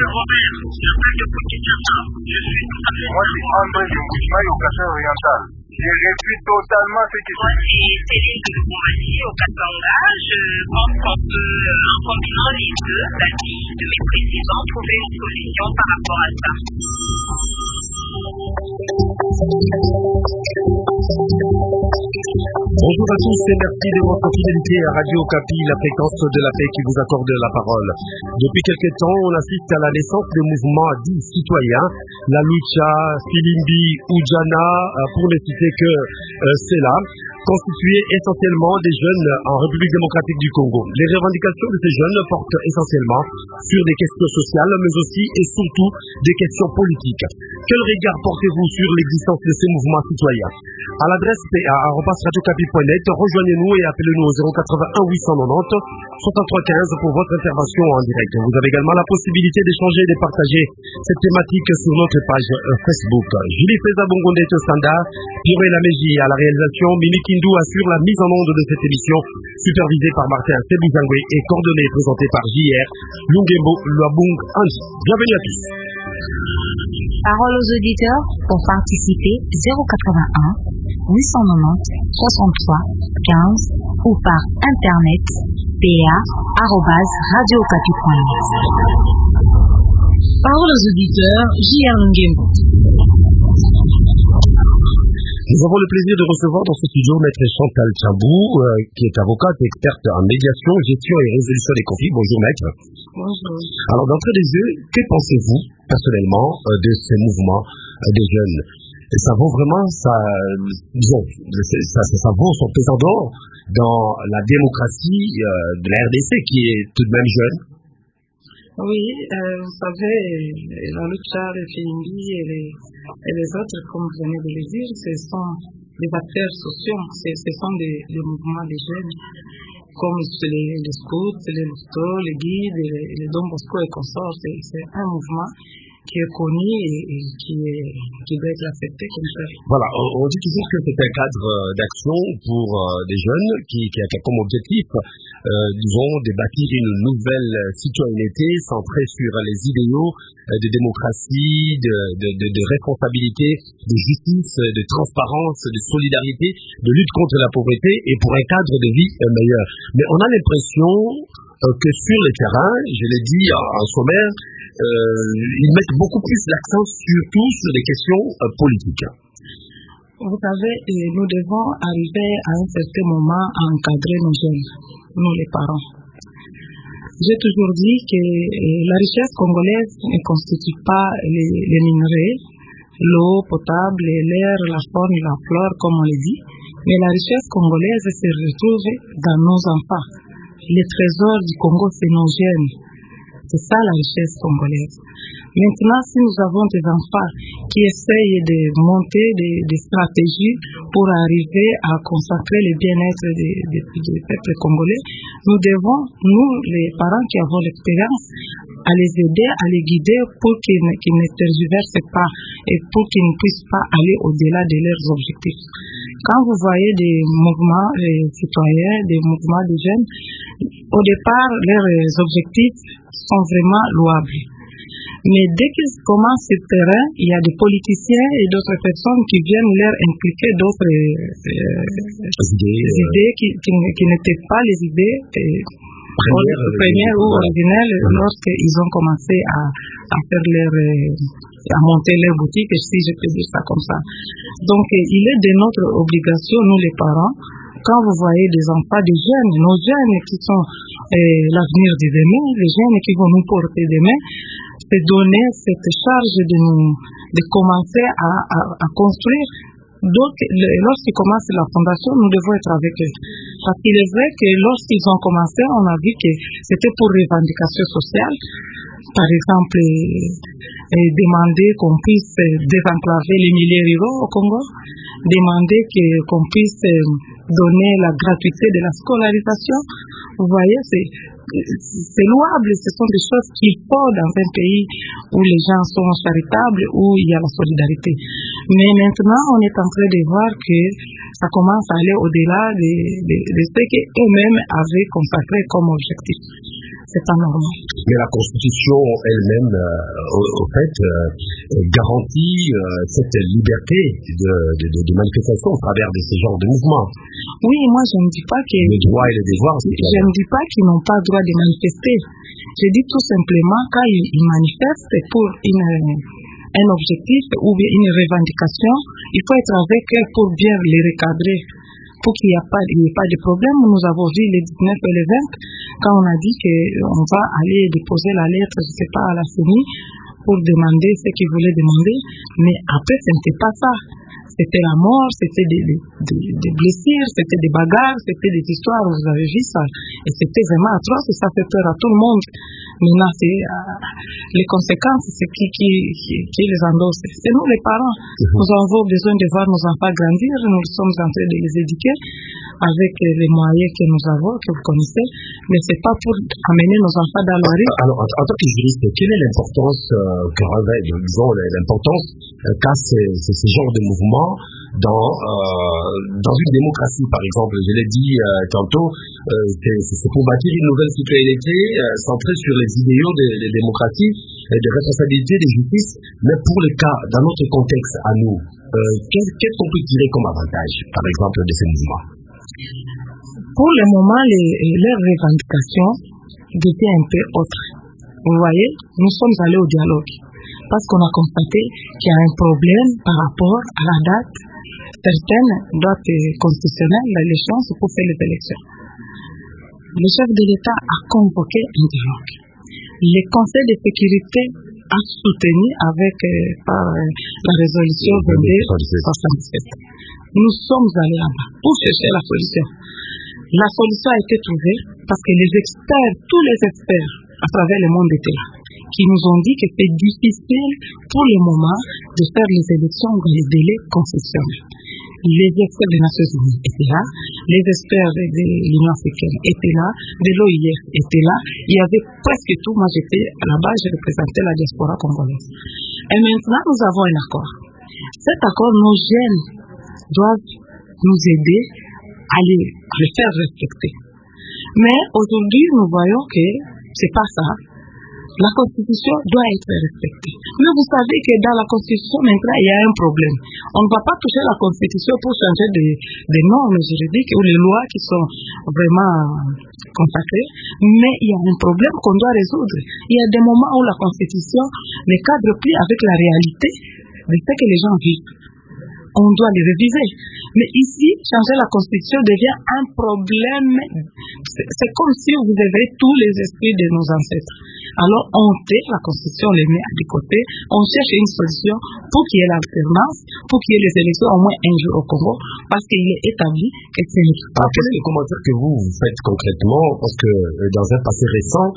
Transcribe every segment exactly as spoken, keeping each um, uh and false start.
Moi, c'est André de Mouchimaï au Kassai oriental. Je répète totalement ce qui se Moi, c'est Céline de Bourgogne au Katanga. Je pense qu'on peut, en combinant les deux, l'avis de mes présidents, trouver une solution par rapport à ça. Bonjour à tous et merci de votre fidélité à Radio Okapi, la fréquence de la paix qui vous accorde la parole. Depuis quelque temps, on assiste à la naissance des mouvements dits citoyens, la Lucha, Filimbi, Ujana, pour ne citer que euh, cela, constitués essentiellement des jeunes en République démocratique du Congo. Les revendications de ces jeunes portent essentiellement sur des questions sociales, mais aussi et surtout des questions politiques. Quel regard portez-vous sur l'existence de ces mouvements citoyens? À l'adresse p a arobase radio okapi point net, rejoignez-nous et appelez-nous au zéro quatre-vingt-un huit cent quatre-vingt-dix soixante-trois quinze pour votre intervention en direct. Vous avez également la possibilité d'échanger et de partager cette thématique sur notre page Facebook. Julie Feza Bongonde est au standard, Pierre Laméji à la réalisation, Mimi Kindu assure la mise en onde de cette émission, supervisée par Martin Sebizangwe et coordonnée et présentée par J R Lungembo Luabung Anji. Bienvenue à tous. Parole aux auditeurs pour participer zéro quatre-vingt-un huit cent quatre-vingt-dix soixante-trois quinze ou par internet p a arobase radio okapi point net. Parole aux auditeurs J R Lungembo. Nous avons le plaisir de recevoir dans ce studio Maître Chantal Tchambou, euh, qui est avocate et experte en médiation, gestion et résolution des conflits. Bonjour Maître. Bonjour. Alors d'entrée des yeux, que pensez-vous personnellement euh, de ces mouvements euh, des jeunes? Et ça vaut vraiment ça, disons, ça, ça, ça vaut son pesant d'or dans la démocratie euh, de la R D C qui est tout de même jeune? Oui, euh, vous savez, la Lucha, les Filimbi et les, et les autres, comme vous venez de le dire, ce sont des acteurs sociaux, ce, ce sont des, des mouvements des jeunes, comme les, les scouts, les louveteaux, les guides, les, les Don Bosco et consorts. C'est, c'est un mouvement qui est connu et, et qui, est, qui doit être accepté comme tel. Voilà, on, on dit toujours que c'est un cadre d'action pour euh, des jeunes qui, qui a comme objectif, euh, disons, de bâtir une nouvelle citoyenneté centrée sur les idéaux euh, de démocratie, de, de, de, de responsabilité, de justice, de transparence, de solidarité, de lutte contre la pauvreté et pour un cadre de vie euh, meilleur. Mais on a l'impression euh, que sur le terrain, je l'ai dit en, en sommaire, Euh, ils mettent beaucoup plus l'accent surtout sur des questions euh, politiques. Vous savez, nous devons arriver à un certain moment à encadrer nos jeunes, nous les parents. J'ai toujours dit que la richesse congolaise ne constitue pas les, les minerais, l'eau potable, l'air, la faune et la flore, comme on le dit, mais la richesse congolaise se retrouve dans nos enfants. Les trésors du Congo, c'est nos jeunes. C'est ça la richesse congolaise. Maintenant, si nous avons des enfants qui essayent de monter des, des stratégies pour arriver à consacrer le bien-être des, des, des peuples congolais, nous devons, nous, les parents qui avons l'expérience, à les aider, à les guider pour qu'ils, qu'ils ne tergiversent pas et pour qu'ils ne puissent pas aller au-delà de leurs objectifs. Quand vous voyez des mouvements euh, citoyens, des mouvements de jeunes, au départ, leurs objectifs sont vraiment louables. Mais dès qu'ils commencent sur le terrain, il y a des politiciens et d'autres personnes qui viennent leur impliquer d'autres euh, idées, euh... idées qui, qui, qui n'étaient pas les idées euh, premières, premières ou originelles mmh. lorsqu'ils ont commencé à, à faire leur, à monter leur boutique, si je peux dire ça comme ça. Donc, il est de notre obligation, nous les parents, quand vous voyez des enfants, des jeunes, nos jeunes qui sont euh, l'avenir de demain, les jeunes qui vont nous porter demain, c'est donner cette charge de nous, de commencer à, à, à construire. Donc, le, lorsqu'ils commencent la fondation, nous devons être avec eux. Parce qu'il est vrai que lorsqu'ils ont commencé, on a vu que c'était pour revendication sociale. Par exemple, euh, demander qu'on puisse désenclaver les milieux ruraux au Congo, demander que, qu'on puisse donner la gratuité de la scolarisation. Vous voyez, c'est, c'est louable, ce sont des choses qu'il faut dans un pays où les gens sont charitables, où il y a la solidarité. Mais maintenant, on est en train de voir que ça commence à aller au-delà de, de, de ce qu'eux-mêmes avaient consacré comme objectif. c'est pas normal. Mais la Constitution elle-même, euh, au, au fait, euh, garantit euh, cette liberté de, de, de, de manifestation au travers de ce genre de mouvements. Oui, moi je ne dis pas que... Les droits et les devoirs, c'est Je ne dis pas qu'ils n'ont pas le droit de manifester. Je dis tout simplement quand ils, ils manifestent pour une, un objectif ou bien une revendication, il faut être avec eux pour bien les recadrer, pour qu'il n'y ait pas, il n'y ait pas de problème. Nous avons vu les dix-neuf et les vingt, quand on a dit qu'on va aller déposer la lettre, je ne sais pas, à la C E N I, pour demander ce qu'ils voulaient demander, mais après, ce n'était pas ça. C'était la mort, c'était des, des, des blessures, c'était des bagarres, c'était des histoires, vous avez vu ça. Et c'était vraiment atroce et ça fait peur à tout le monde. Maintenant, c'est, euh, les conséquences, c'est qui, qui, qui, qui les endosse. C'est nous les parents. Nous avons besoin de voir nos enfants grandir, nous sommes en train de les éduquer avec les moyens que nous avons, que vous connaissez, mais c'est pas pour amener nos enfants dans la rue. Alors, en, en tant que juriste, quelle est l'importance euh, que revêt, disons, l'importance euh, qu'a ce, ce, ce genre de mouvement dans, euh, dans une démocratie, par exemple? Je l'ai dit euh, tantôt, euh, c'est, c'est pour bâtir une nouvelle citoyenneté euh, centrée sur les idéaux de, de démocratie et de responsabilité de justice, mais pour le cas, dans notre contexte à nous, euh, qu'est-ce, qu'est-ce qu'on peut tirer comme avantage, par exemple, de ces mouvements? Pour le moment, les, leurs revendications étaient un peu autres. Vous voyez, nous sommes allés au dialogue parce qu'on a constaté qu'il y a un problème par rapport à la date certaines dates constitutionnelles, l'échéance pour faire les élections. Le chef de l'État a convoqué un dialogue. Le Conseil de sécurité a soutenu avec euh, par, euh, la résolution vingt-deux soixante-sept. Nous sommes allés là-bas pour chercher la solution. La solution a été trouvée parce que les experts, tous les experts à travers le monde étaient là, qui nous ont dit que c'est difficile pour le moment de faire les élections dans les délais constitutionnels. Les experts des Nations Unies étaient là, les experts de l'Union africaine étaient là, de l'O I F étaient là, il y avait presque tout. Moi j'étais là-bas, je représentais la diaspora congolaise. Et maintenant nous avons un accord. Cet accord, nos jeunes doivent nous aider à, les, à le faire respecter. Mais aujourd'hui, nous voyons que c'est pas ça. La Constitution doit être respectée. Mais vous savez que dans la Constitution, maintenant, il y a un problème. On ne va pas toucher la Constitution pour changer des, des normes juridiques ou les lois qui sont vraiment consacrées, mais il y a un problème qu'on doit résoudre. Il y a des moments où la Constitution ne cadre plus avec la réalité de ce que les gens vivent. On doit les réviser. Mais ici, changer la Constitution devient un problème. C'est, c'est comme si vous avez tous les esprits de nos ancêtres. Alors, on tait la Constitution, on les met à des côtés, on cherche une solution pour qu'il y ait l'alternance, pour qu'il y ait les élections au moins un jour au Congo, parce qu'il est établi que c'est une... Alors, quel est le commentaire que vous, vous faites concrètement? Parce que dans un passé récent,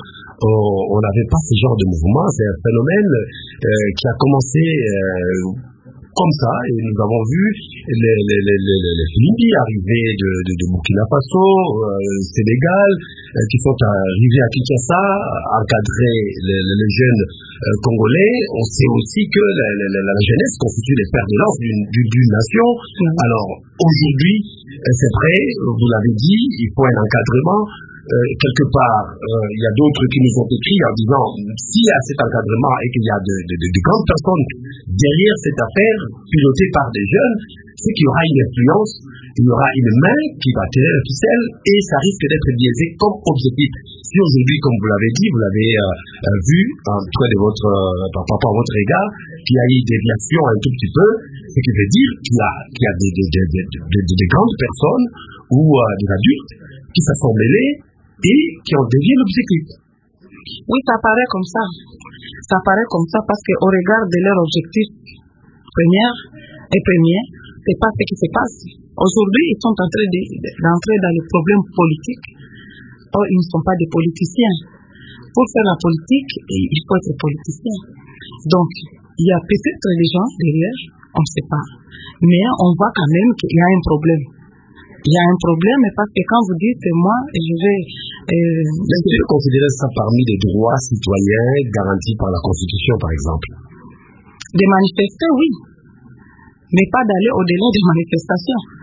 on n'avait pas ce genre de mouvement. C'est un phénomène euh, qui a commencé... Euh, comme ça, et nous avons vu les, les, les, les, les Philippines arriver de, de, de Burkina Faso, euh, Sénégal, euh, qui sont arrivés à Kinshasa, encadrer les, les, les jeunes euh, congolais. On sait aussi que la, la, la, la jeunesse constitue les fers de lance d'une, d'une, d'une nation. Mmh. Alors, aujourd'hui, c'est vrai, vous l'avez dit, il faut un encadrement. Euh, quelque part, euh, il y a d'autres qui nous ont écrit en disant s'il y a cet encadrement et qu'il y a de, de, de, de grandes personnes derrière cette affaire, pilotée par des jeunes, c'est qu'il y aura une influence, il y aura une main qui va tirer la ficelle et ça risque d'être biaisé comme objectif. Si aujourd'hui, comme vous l'avez dit, vous l'avez euh, euh, vu en tout cas de votre, euh, par rapport à votre égard, qu'il y a eu des déviations un tout petit peu, ce qui veut dire qu'il y a, qu'il y a des, des, des, des, des, des, des grandes personnes ou euh, des adultes qui se sont mêlés et qui ont dévié l'objectif. Oui, ça paraît comme ça. Ça paraît comme ça parce qu'au regard de leur objectif premier et premier, c'est pas ce qui se passe. Aujourd'hui, ils sont en train de, d'entrer dans les problèmes politiques. Or, ils ne sont pas des politiciens. Pour faire la politique, il faut être politicien. Donc, il y a peut-être des gens derrière, on ne sait pas. Mais on voit quand même qu'il y a un problème. Il y a un problème parce que quand vous dites, moi, je vais... Euh, Est-ce que vous considérez ça parmi les droits citoyens garantis par la Constitution, par exemple? De manifester, oui. Mais pas d'aller au-delà des manifestations.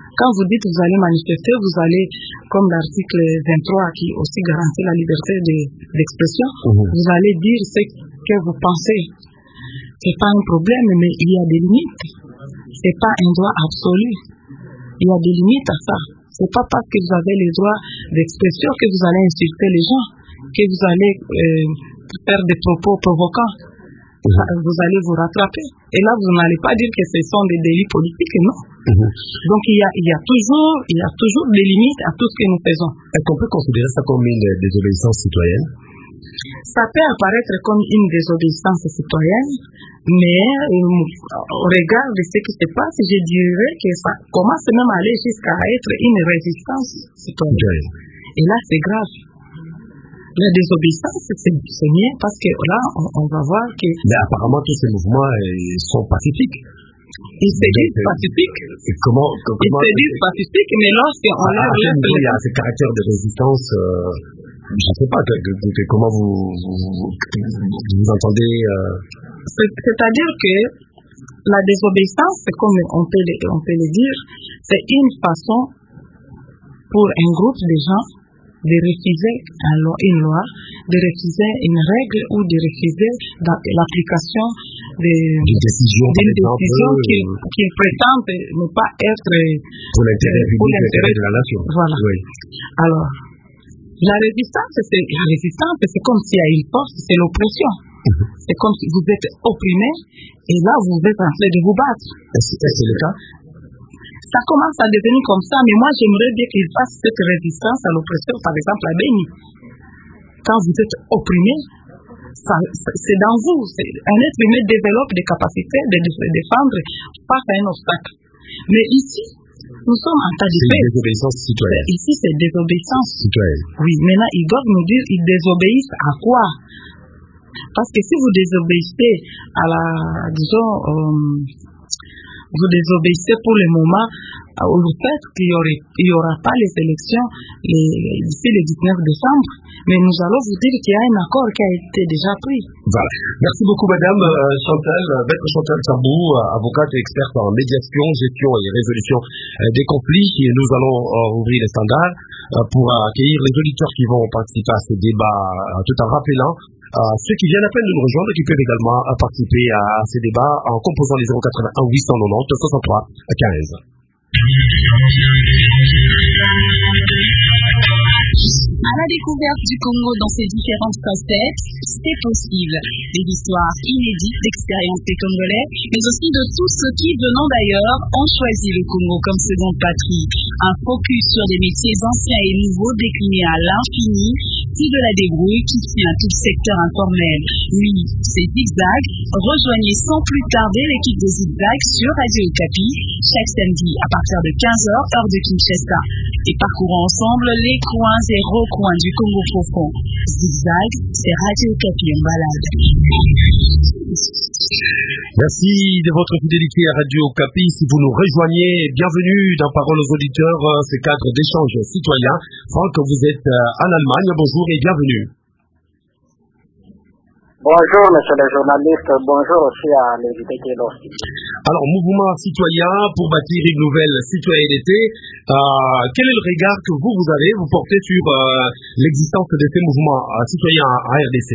Quand vous dites vous allez manifester, vous allez, comme l'article vingt-trois qui aussi garantit la liberté de, d'expression, mmh. vous allez dire ce que vous pensez. C'est pas un problème, mais il y a des limites. C'est pas un droit absolu. Il y a des limites à ça. C'est pas parce que vous avez les droits d'expression que vous allez insulter les gens, que vous allez euh, faire des propos provocants. Mmh. Vous allez vous rattraper. Et là, vous n'allez pas dire que ce sont des délits politiques, non. Mmh. Donc, il y, a, il, y a toujours, il y a toujours des limites à tout ce que nous faisons. Est-ce qu'on peut considérer ça comme une désobéissance citoyenne? Ça peut apparaître comme une désobéissance citoyenne, mais euh, au regard de ce qui se passe, je dirais que ça commence même à aller jusqu'à être une résistance citoyenne. Et là, c'est grave. La désobéissance, c'est, c'est mieux parce que là, on, on va voir que... Mais apparemment, tous ces mouvements ils sont pacifiques. Ils se disent pacifiques. Et comment, comment, ils se disent pacifiques, mais lorsqu'on a... À quel niveau il y a ce caractère de résistance euh, je ne sais pas, de, de, de, de, comment vous, vous, vous, vous entendez euh... c'est, C'est-à-dire que la désobéissance, c'est comme on peut, le, on peut le dire, c'est une façon pour un groupe de gens de refuser une loi, de refuser une règle ou de refuser l'application d'une décision, d'une décision qu'ils, qu'ils prétendent ne pas être pour l'intérêt public, pour l'intérêt de la nation. Voilà. Oui. Alors, la résistance, c'est, la résistance, c'est comme s'il y a une force, c'est l'oppression. Mm-hmm. C'est comme si vous êtes opprimé et là, vous êtes en train de vous battre. Est-ce que c'est le cas? Ça commence à devenir comme ça, mais moi j'aimerais bien qu'ils fassent cette résistance à l'oppression, par exemple à Béni. Quand vous êtes opprimé, ça, c'est dans vous. C'est, un être humain développe des capacités de se défendre face à un obstacle. Mais ici, nous sommes en tas de paix. C'est une désobéissance citoyenne. Ici, c'est désobéissance citoyenne. Oui, maintenant ils doivent nous dire, ils désobéissent à quoi? Parce que si vous désobéissez à la, disons, euh, vous désobéissez pour le moment au fait qu'il n'y aura pas les élections les, d'ici le dix-neuf décembre, mais nous allons vous dire qu'il y a un accord qui a été déjà pris. Voilà. Merci beaucoup Madame euh, Chantal, Maître Chantal Sambou, avocate et experte en médiation, gestion et résolution euh, des conflits. Et nous allons euh, ouvrir les standards euh, pour accueillir les auditeurs qui vont participer à ce débat, euh, tout en rappelant Euh, ceux qui viennent à peine de nous rejoindre, qui peuvent également euh, participer à, à ces débats en composant les zéro quatre-vingt-un huit cent quatre-vingt-dix soixante-trois quinze. À la découverte du Congo dans ses différentes facettes, c'est possible. Des histoires inédites d'expériences des Congolais, mais aussi de tous ceux qui, venant d'ailleurs, ont choisi le Congo comme seconde patrie. Un focus sur des métiers anciens et nouveaux déclinés à l'infini, puis de la débrouille qui tient tout le secteur informel. Oui, c'est Zigzag. Rejoignez sans plus tarder l'équipe de Zigzag sur Radio Okapi, chaque samedi à partir de quinze heures, heure de Kinshasa. Et parcourons ensemble les coins et recoins du Congo profond. Zigzag, c'est Radio Okapi en balade. Merci de votre fidélité à Radio Okapi. Si vous nous rejoignez, bienvenue dans Parole aux auditeurs, ce cadre d'échange citoyen. Franck, vous êtes en Allemagne. Bonjour et bienvenue. Bonjour, monsieur le journaliste. Bonjour aussi à l'invité qui est là. Alors, mouvement citoyen pour bâtir une nouvelle citoyenneté. Euh, quel est le regard que vous, vous avez, vous portez sur euh, l'existence de ces mouvements euh, citoyens à R D C?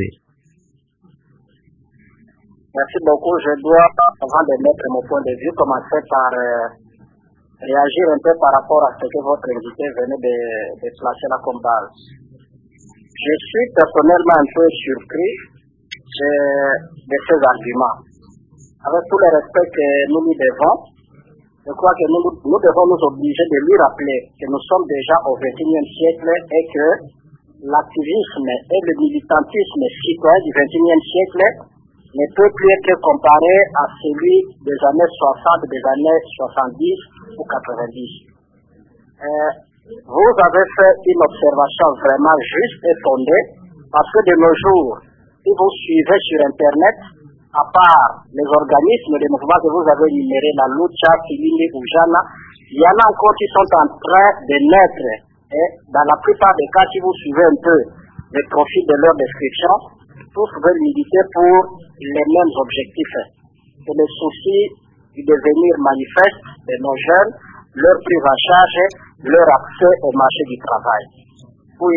Merci beaucoup. Je dois, avant de mettre mon point de vue, commencer par euh, réagir un peu par rapport à ce que votre invité venait de, de placer là comme base. Je suis personnellement un peu surpris de ces arguments. Avec tout le respect que nous lui devons, je crois que nous, nous devons nous obliger de lui rappeler que nous sommes déjà au vingt et unième siècle et que l'activisme et le militantisme citoyen du vingt et unième siècle ne peut plus être comparé à celui des années soixante, des années soixante-dix ou quatre-vingt-dix. Euh, vous avez fait une observation vraiment juste et fondée, parce que de nos jours, si vous suivez sur Internet, à part les organismes, les mouvements que vous avez énumérés, la Lucha, Kilindi, Oujana, il y en a encore qui sont en train de naître. Et dans la plupart des cas, si vous suivez un peu le profil de leur description, tous veulent militer pour les mêmes objectifs. C'est le souci du devenir manifeste de nos jeunes, leur prise en charge, leur accès au marché du travail. Oui.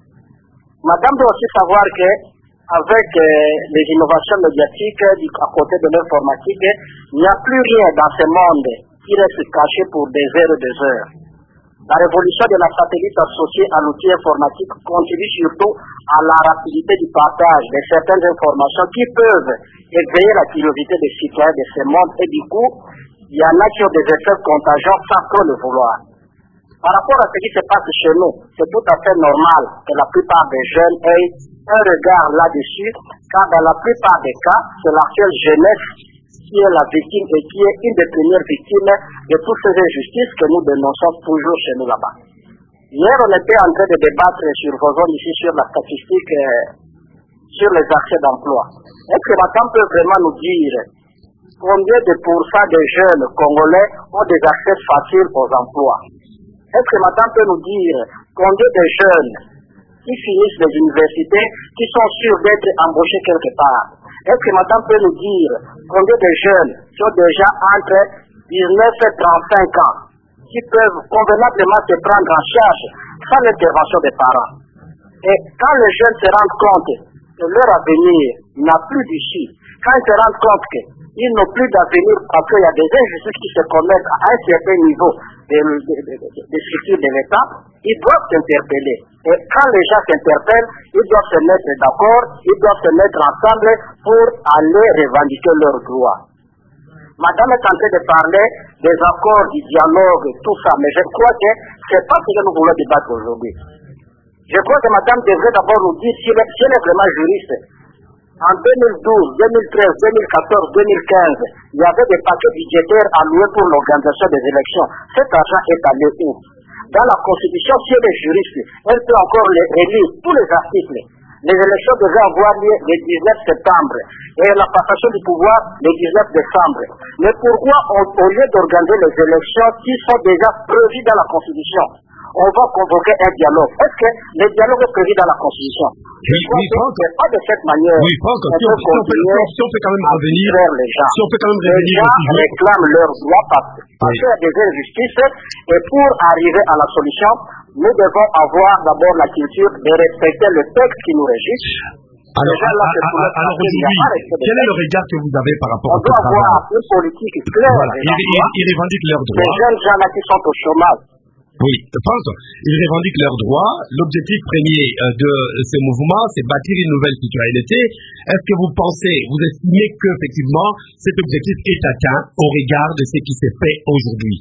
Madame doit aussi savoir que avec euh, les innovations médiatiques du, à côté de l'informatique, il n'y a plus rien dans ce monde qui reste caché pour des heures et des heures. La révolution de la satellite associée à l'outil informatique contribue surtout à la rapidité du partage de certaines informations qui peuvent éveiller la curiosité des citoyens de ce monde et du coup, il y en a qui ont des effets contagieux sans trop le vouloir. Par rapport à ce qui se passe chez nous, c'est tout à fait normal que la plupart des jeunes aient un regard là-dessus, car dans la plupart des cas, c'est la seule jeunesse qui est la victime et qui est une des premières victimes de toutes ces injustices que nous dénonçons toujours chez nous là-bas. Hier, on était en train de débattre sur vos zones ici sur la statistique euh, sur les accès d'emploi. Est-ce que madame peut vraiment nous dire combien de pourcents des jeunes congolais ont des accès faciles aux emplois? Est-ce que madame peut nous dire combien de jeunes qui finissent les universités qui sont sûrs d'être embauchés quelque part? Est-ce que madame peut nous dire combien de jeunes qui ont déjà entre dix-neuf et trente-cinq ans qui peuvent convenablement se prendre en charge sans l'intervention des parents? Et quand les jeunes se rendent compte que leur avenir n'a plus d'issue, quand ils se rendent compte qu'ils n'ont plus d'avenir parce qu'il y a des injustices qui se commettent à un certain niveau des de, de, de, de structures de l'État, ils doivent s'interpeller. Et quand les gens s'interpellent, ils doivent se mettre d'accord, ils doivent se mettre ensemble pour aller revendiquer leurs droits. Madame est en train de parler des accords, du dialogue, tout ça, mais je crois que ce n'est pas ce que nous voulons débattre aujourd'hui. Je crois que madame devrait d'abord nous dire si elle est, si elle est vraiment juriste. En deux mille douze, deux mille treize, deux mille quatorze, deux mille quinze, il y avait des paquets budgétaires alloués pour l'organisation des élections. Cet argent est allé où? Dans la Constitution, si elle est juriste, elle peut encore les relire tous les articles. Les élections devaient avoir lieu le dix-neuf septembre et la passation du pouvoir le dix-neuf décembre. Mais pourquoi, on, au lieu d'organiser les élections qui sont déjà prévues dans la Constitution, on va convoquer un dialogue? Est-ce que le dialogue est prévu dans la Constitution? Oui, oui, Franck. Pas de cette manière. Oui, Franck, si on, si, on peut, si on peut quand même revenir, les gens. si on peut quand même revenir, les gens réclament leurs droits parce, parce qu'il y a des injustices et pour arriver à la solution, nous devons avoir d'abord la culture de respecter le texte qui nous régit. Alors, là, à, à, à, alors aujourd'hui, quel est le regard que vous avez par rapport à ce travail? On doit avoir une politique claire. Voilà, ils, ils, ils revendiquent leurs droits. Les jeunes gens là qui sont au chômage. Oui, Franck, ils revendiquent leurs droits. L'objectif premier de ce mouvement, c'est bâtir une nouvelle citoyenneté. Est-ce que vous pensez, vous estimez qu'effectivement, cet objectif est atteint au regard de ce qui s'est fait aujourd'hui?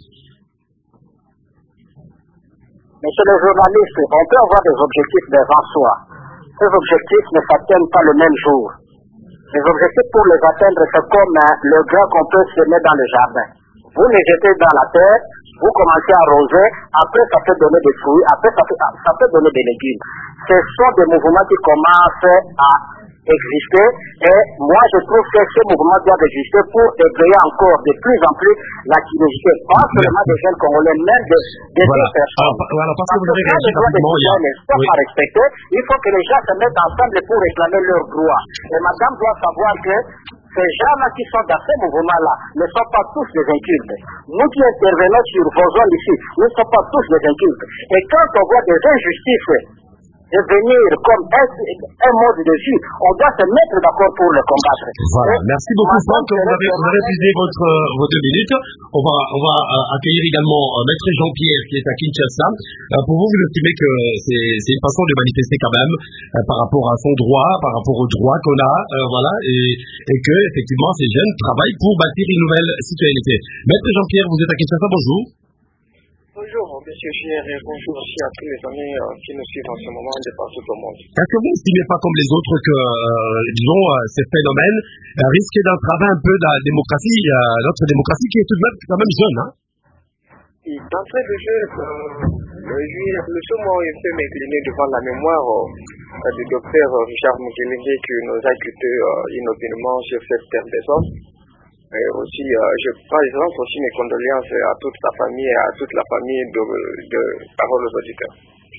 Monsieur le journaliste, on peut avoir des objectifs devant soi. Ces objectifs ne s'atteignent pas le même jour. Les objectifs pour les atteindre, c'est comme hein, le grain qu'on peut semer dans le jardin. Vous les jetez dans la terre, vous commencez à arroser, après ça peut donner des fruits, après ça peut, ça peut donner des légumes. Ce sont des mouvements qui commencent à exister et moi je trouve que ce mouvement doit exister pour éveiller encore de plus en plus la curiosité, pas seulement des jeunes congolais, même des, des voilà. personnes. Alors, voilà, parce que vous avez réagi rapidement. Il ne sont oui. pas respectés, il faut que les gens se mettent ensemble pour réclamer leurs droits. Et madame doit savoir que ces gens-là qui sont dans ces mouvements-là ne sont pas tous des incultes. Nous qui intervenons sur vos zones ici, nous ne sommes pas tous des incultes. Et quand on voit des injustices devenir comme un, un mode de vie, on doit se mettre d'accord pour le combattre. Voilà, et merci beaucoup Franck, vous avez, vous avez épuisé votre, vos deux minutes. On va, on va euh, accueillir également euh, Maître Jean-Pierre qui est à Kinshasa. Euh, pour vous, vous estimez que c'est une façon de manifester quand même euh, par rapport à son droit, par rapport aux droits qu'on a, euh, voilà, et, et que effectivement ces jeunes travaillent pour bâtir une nouvelle citoyenneté. Maître Jean-Pierre, vous êtes à Kinshasa, bonjour. Bonjour, monsieur Cher, et bonjour aussi à tous les amis euh, qui nous suivent en ce moment de partout au monde. Est-ce que vous n'estimez pas comme les autres que, euh, disons, euh, ces phénomènes euh, risquent d'entraver un peu la démocratie, euh, notre démocratie qui est tout de même quand même jeune, hein? Et d'entrée de jeu, euh, le, le second est fait m'incliner devant la mémoire euh, du docteur Richard Mukelenge qui nous a quitté euh, inopinément sur cette terre des hommes. Et aussi, euh, je présente aussi mes condoléances à toute la famille et à toute la famille de, de Parole aux auditeurs.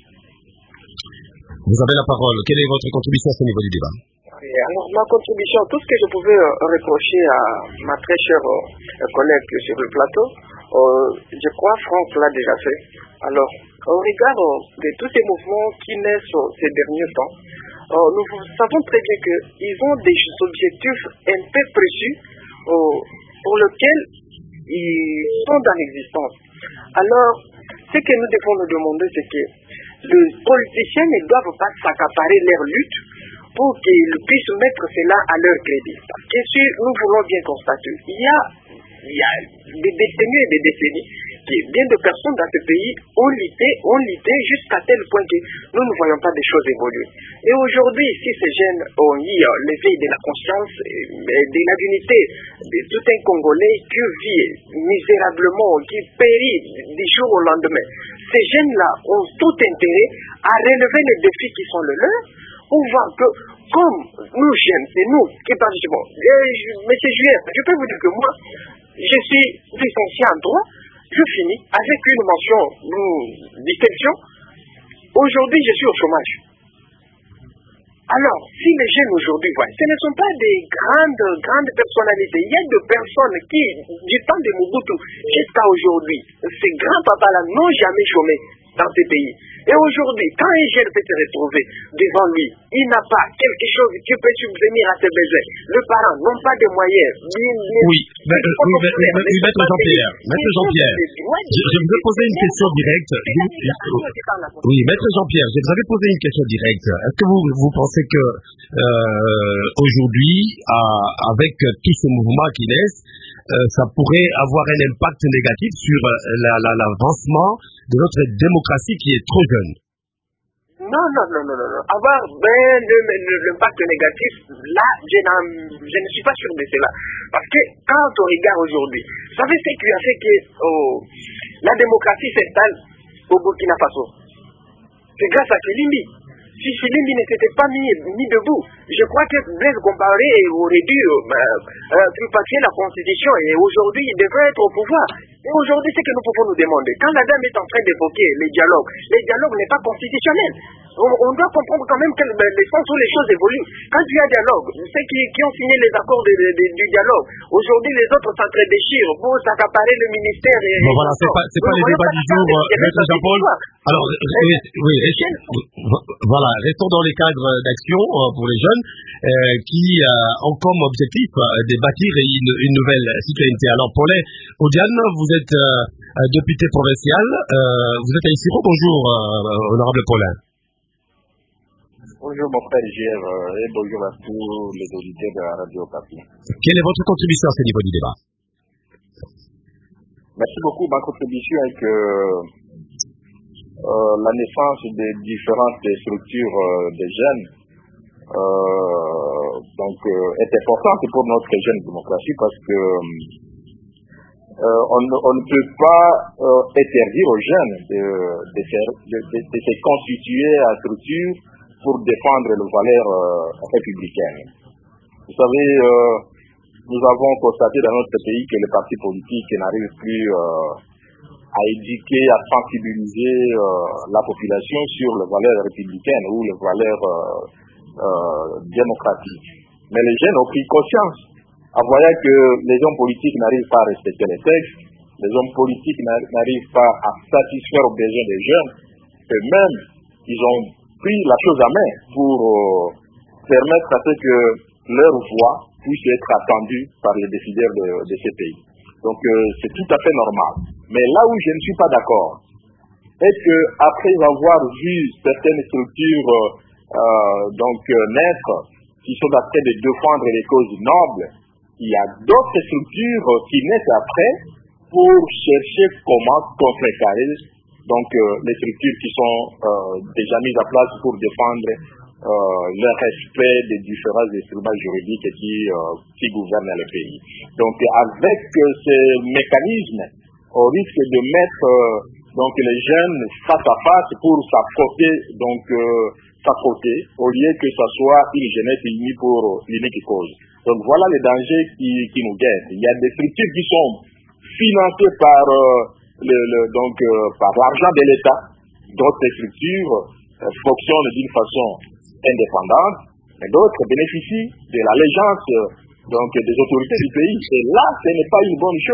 Vous avez la parole. Quelle est votre contribution à ce niveau du débat? Et alors, ma contribution, tout ce que je pouvais euh, reprocher à ma très chère euh, collègue sur le plateau, Euh, je crois France l'a déjà fait. Alors, au regard de tous ces mouvements qui naissent ces derniers temps, euh, nous savons très bien qu'ils ont des objectifs un peu précis euh, pour lesquels ils sont dans l'existence. Alors, ce que nous devons nous demander, c'est que les politiciens ne doivent pas s'accaparer leur lutte pour qu'ils puissent mettre cela à leur crédit. Parce que si nous voulons bien constater, il y a, il y a des décennies et des décennies que bien de personnes dans ce pays ont lutté, ont lutté jusqu'à tel point que nous ne voyons pas des choses évoluer. Et aujourd'hui, si ces jeunes ont eu l'éveil de la conscience et de la dignité de tout un Congolais qui vit misérablement, qui périt du jour au lendemain, ces jeunes-là ont tout intérêt à relever les défis qui sont le leurs, pour voir que, comme nous jeunes, c'est nous qui participons. Monsieur Juillet, je peux vous dire que moi, je suis licencié en droit, je finis avec une mention de distinction. Aujourd'hui, je suis au chômage. Alors, si les jeunes aujourd'hui voient, ce ne sont pas des grandes, grandes personnalités. Il y a des personnes qui, du temps de Mobutu jusqu'à aujourd'hui, ces grands papas-là n'ont jamais chômé dans ces pays. Et aujourd'hui, quand un jeune peut se retrouver devant lui, il n'a pas quelque chose qui peut subvenir à ses besoins. Les parents n'ont pas de moyens. Oui, mais, euh, oui, mais, mais, mais, maître Jean-Pierre, maître Jean-Pierre, je, je vous ai posé une question directe. Oui, maître Jean-Pierre, je vous avais posé une question directe. Est-ce que vous, vous pensez que euh, aujourd'hui, à, avec tous ces mouvements qui naissent, euh, ça pourrait avoir un impact négatif sur la, la, l'avancement de notre démocratie qui est trop jeune? Non, non, non, non, non. Avoir ben, l'impact négatif, là, je, je ne suis pas sûr de cela. Parce que quand on regarde aujourd'hui, vous savez ce qui a fait que oh, la démocratie s'installe au Burkina Faso? C'est grâce à Filimbi. Si Filimbi ne s'était pas mis, mis debout, je crois que Blaise Compaoré aurait dû euh, euh, tripasser la constitution et aujourd'hui il devrait être au pouvoir. Et aujourd'hui, c'est que nous pouvons nous demander. Quand la dame est en train d'évoquer les dialogues, les dialogues n'est pas constitutionnel. On, on doit comprendre quand même que les sens où les choses évoluent. Quand il y a dialogue, ceux qui, qui ont signé les accords de, de, de, du dialogue, aujourd'hui les autres s'entre-déchirent pour s'accaparer le ministère. Et bon, voilà, c'est pas, c'est pas les débats du jour, maître Jean-Paul. Alors, oui, oui, voilà, restons dans les cadres d'action pour les jeunes euh, qui euh, ont comme objectif euh, de bâtir une, une nouvelle citoyenneté. Alors, Paulin Odiane, vous êtes euh, député provincial, euh, vous êtes à Isiro. Bonjour, euh, honorable Paulin. Bonjour mon frère Gère euh, et bonjour à tous les auditeurs de la radio Okapi. Quelle est votre contribution à ce niveau du débat? Merci beaucoup. Ma contribution est que euh, la naissance des différentes structures euh, des jeunes euh, donc, euh, est importante pour notre jeune démocratie parce que euh, on, on ne peut pas euh, interdire aux jeunes de, de, faire, de, de, de se constituer à structure pour défendre les valeurs euh, républicaines. Vous savez, euh, nous avons constaté dans notre pays que les partis politiques n'arrivent plus euh, à éduquer, à sensibiliser euh, la population sur les valeurs républicaines ou les valeurs euh, euh, démocratiques. Mais les jeunes ont pris conscience en voyant que les hommes politiques n'arrivent pas à respecter les textes, les hommes politiques n'arrivent pas à satisfaire aux besoins des jeunes, et même ils ont pris la chose à main pour euh, permettre à ce que leur voix puisse être attendue par les décideurs de, de ces pays. Donc euh, c'est tout à fait normal. Mais là où je ne suis pas d'accord, est que après avoir vu certaines structures euh, donc euh, naître, qui sont en train de défendre les causes nobles, il y a d'autres structures qui naissent après pour chercher comment contrecarrer donc euh, les structures qui sont euh, déjà mises en place pour défendre euh, le respect des différents instruments juridiques qui, euh, qui gouvernent le pays. Donc avec euh, ces mécanismes, on risque de mettre euh, donc les jeunes face à face pour s'affronter donc euh, s'affronter au lieu que ce soit une jeunesse unie pour l'unique cause. Donc voilà les dangers qui, qui nous guettent. Il y a des structures qui sont financées par euh, Le, le, donc euh, par l'argent de l'État. D'autres structures euh, fonctionnent d'une façon indépendante, mais d'autres bénéficient de l'allégeance euh, donc des autorités du pays. Et là, ce n'est pas une bonne chose.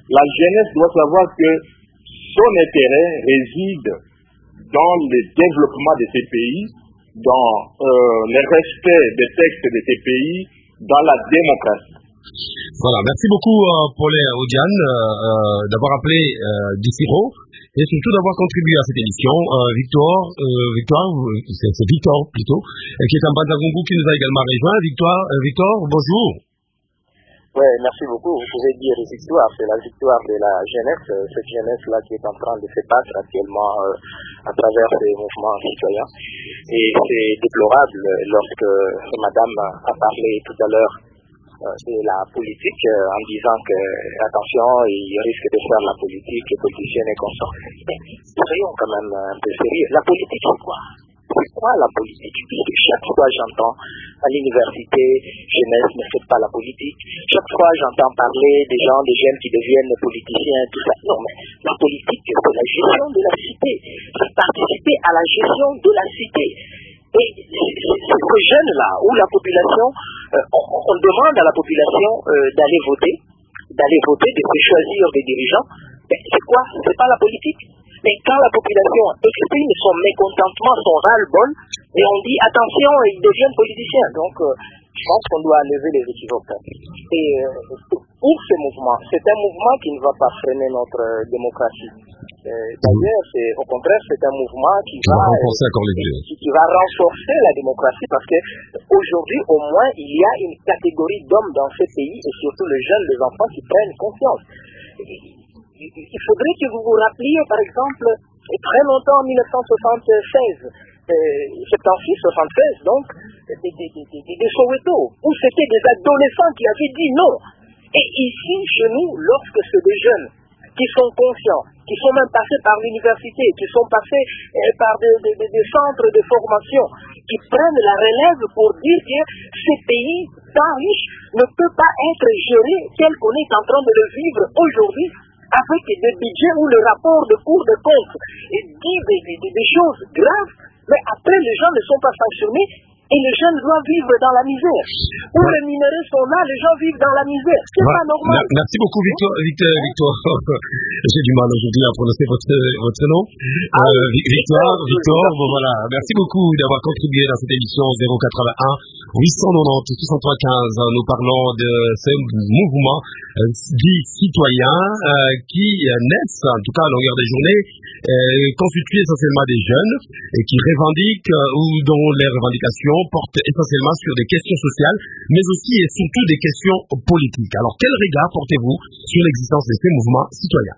la jeunesse doit savoir que son intérêt réside dans le développement de ces pays, dans euh, le respect des textes de ces pays, dans la démocratie. Voilà, merci beaucoup euh, Paulin Odiane euh, euh, d'avoir appelé euh, du Siro et surtout d'avoir contribué à cette émission. Euh, Victor, euh, Victor, c'est, c'est Victor plutôt, euh, qui est en Bandagungu, qui nous a également rejoint. Victor, euh, Victor, bonjour. Oui, merci beaucoup. Vous pouvez dire victoire, c'est la victoire de la jeunesse, cette jeunesse-là qui est en train de se battre actuellement euh, à travers ces mouvements citoyens. Et c'est déplorable lorsque Madame a parlé tout à l'heure de la politique euh, en disant que, attention, il risque de faire la politique politicienne et consorts. Soyons quand même un peu sérieux. La politique, c'est quoi? C'est quoi la politique? Puisque chaque fois j'entends à l'université, jeunesse ne fait pas la politique. Chaque fois j'entends parler des gens, des jeunes qui deviennent politiciens, tout ça. Non, mais la politique, c'est la gestion de la cité. C'est participer à la gestion de la cité. Et ces jeunes-là, où la population, euh, on, on demande à la population euh, d'aller voter, d'aller voter, de se choisir des dirigeants, mais c'est quoi? C'est pas la politique. Mais quand la population exprime son mécontentement, son ras-le-bol, et on dit attention, ils deviennent politiciens. Donc, euh, je pense qu'on doit lever les équivoques. Et euh, pour ce mouvement, c'est un mouvement qui ne va pas freiner notre euh, démocratie. Euh, d'ailleurs, c'est, au contraire, c'est un mouvement qui va, va renforcer, euh, qui, qui va renforcer la démocratie parce que aujourd'hui, au moins, il y a une catégorie d'hommes dans ce pays et surtout les jeunes, les enfants qui prennent conscience. Il faudrait que vous vous rappeliez, par exemple, très longtemps en dix-neuf cent soixante-seize, euh, soixante-six soixante-seize, donc, des, des, des, des, des Soweto, où c'était des adolescents qui avaient dit non. Et ici, chez nous, lorsque c'est des jeunes qui sont conscients, qui sont même passés par l'université, qui sont passés euh, par des, des, des centres de formation, qui prennent la relève pour dire que ces pays tant riches ne peuvent pas être gérés tel qu'on est en train de le vivre aujourd'hui, avec des budgets où le rapport de Cour des comptes dit des, des, des choses graves, mais après les gens ne sont pas sanctionnés et les jeunes doivent vivre dans la misère. Où ouais. les minéraux sont là, les gens vivent dans la misère. C'est ouais. pas normal. Merci beaucoup Victor. Victor, Victor. J'ai du mal aujourd'hui à prononcer votre, votre nom. Ah, euh, Victor, Victor, bon voilà. Merci beaucoup d'avoir contribué dans cette émission zéro quatre-vingt-un huit cent quatre-vingt-dix soixante-trois quinze. Nous parlons de ce mouvement euh, dit citoyen euh, qui naissent, en tout cas à longueur des journées, euh, constitué essentiellement des jeunes et qui revendiquent euh, ou dont les revendications portent essentiellement sur des questions sociales, mais aussi et surtout des questions politiques. Alors, quel regard portez-vous sur l'existence de ces mouvements citoyens?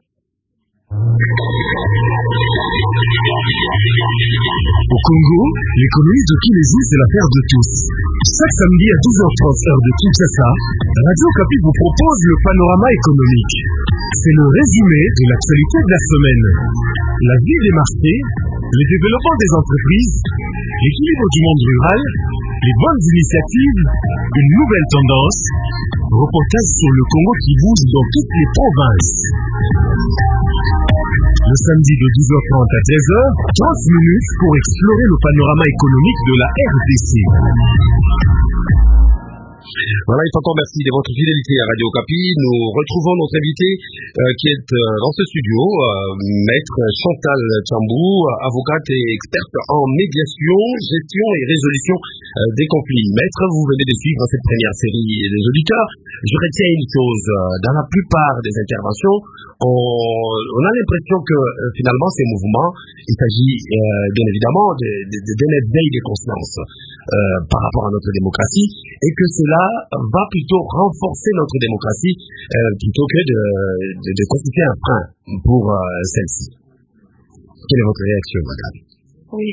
Au Congo, l'économie de tous les jours, c'est l'affaire de tous. Chaque samedi à douze heures trente heure de Kinshasa, Radio Okapi vous propose le panorama économique. C'est le résumé de l'actualité de la semaine. La vie des marchés, le développement des entreprises, l'équilibre du monde rural, les bonnes initiatives, une nouvelle tendance, reportage sur le Congo qui bouge dans toutes les provinces. Le samedi de douze heures trente à treize heures, trente minutes pour explorer le panorama économique de la R D C. Voilà, il faut encore merci de votre fidélité à Radio Okapi. Nous retrouvons notre invité euh, qui est euh, dans ce studio, euh, Maître Chantal Tchambou, avocate et experte en médiation, gestion et résolution euh, des conflits. Maître, vous venez de suivre cette première série des auditeurs. Je retiens une chose, euh, dans la plupart des interventions, on, on a l'impression que euh, finalement ces mouvements, il s'agit euh, bien évidemment de, de, de, d'un éveil de conscience euh, par rapport à notre démocratie et que cela va plutôt renforcer notre démocratie euh, plutôt que de, de, de constituer un frein pour euh, celle-ci. Quelle est votre réaction, madame? Oui,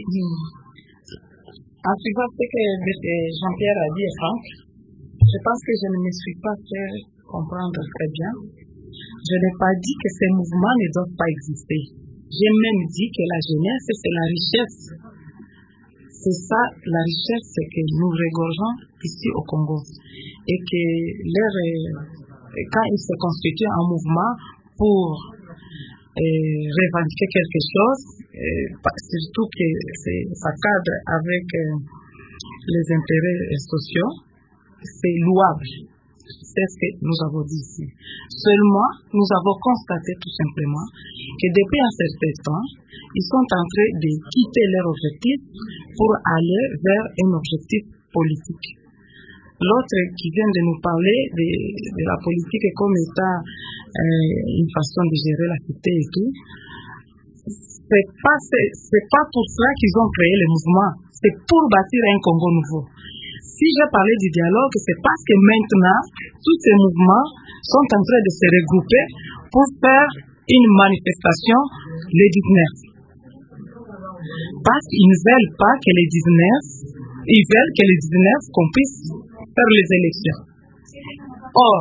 en suivant ce que Jean-Pierre a dit, Franck, je pense que je ne me suis pas fait comprendre très bien. Je n'ai pas dit que ces mouvements ne doivent pas exister. J'ai même dit que la jeunesse, c'est la richesse. C'est ça, la richesse que nous regorgeons ici au Congo. Et que leur, quand ils se constituent en mouvement pour euh, revendiquer quelque chose, euh, surtout que c'est, ça cadre avec euh, les intérêts sociaux, c'est louable. C'est ce que nous avons dit ici. Seulement, nous avons constaté tout simplement que depuis un certain temps, ils sont en train de quitter leur objectif pour aller vers un objectif politique. L'autre qui vient de nous parler de, de la politique comme étant euh, une façon de gérer la cité et tout, c'est pas, c'est, c'est pas pour cela qu'ils ont créé le mouvement, c'est pour bâtir un Congo nouveau. Si j'ai parlé du dialogue, c'est parce que maintenant, tous ces mouvements sont en train de se regrouper pour faire une manifestation le dix-neuf. Parce qu'ils ne veulent pas que les dix-neuf, ils veulent que les dix-neuf qu'on puisse faire les élections. Or,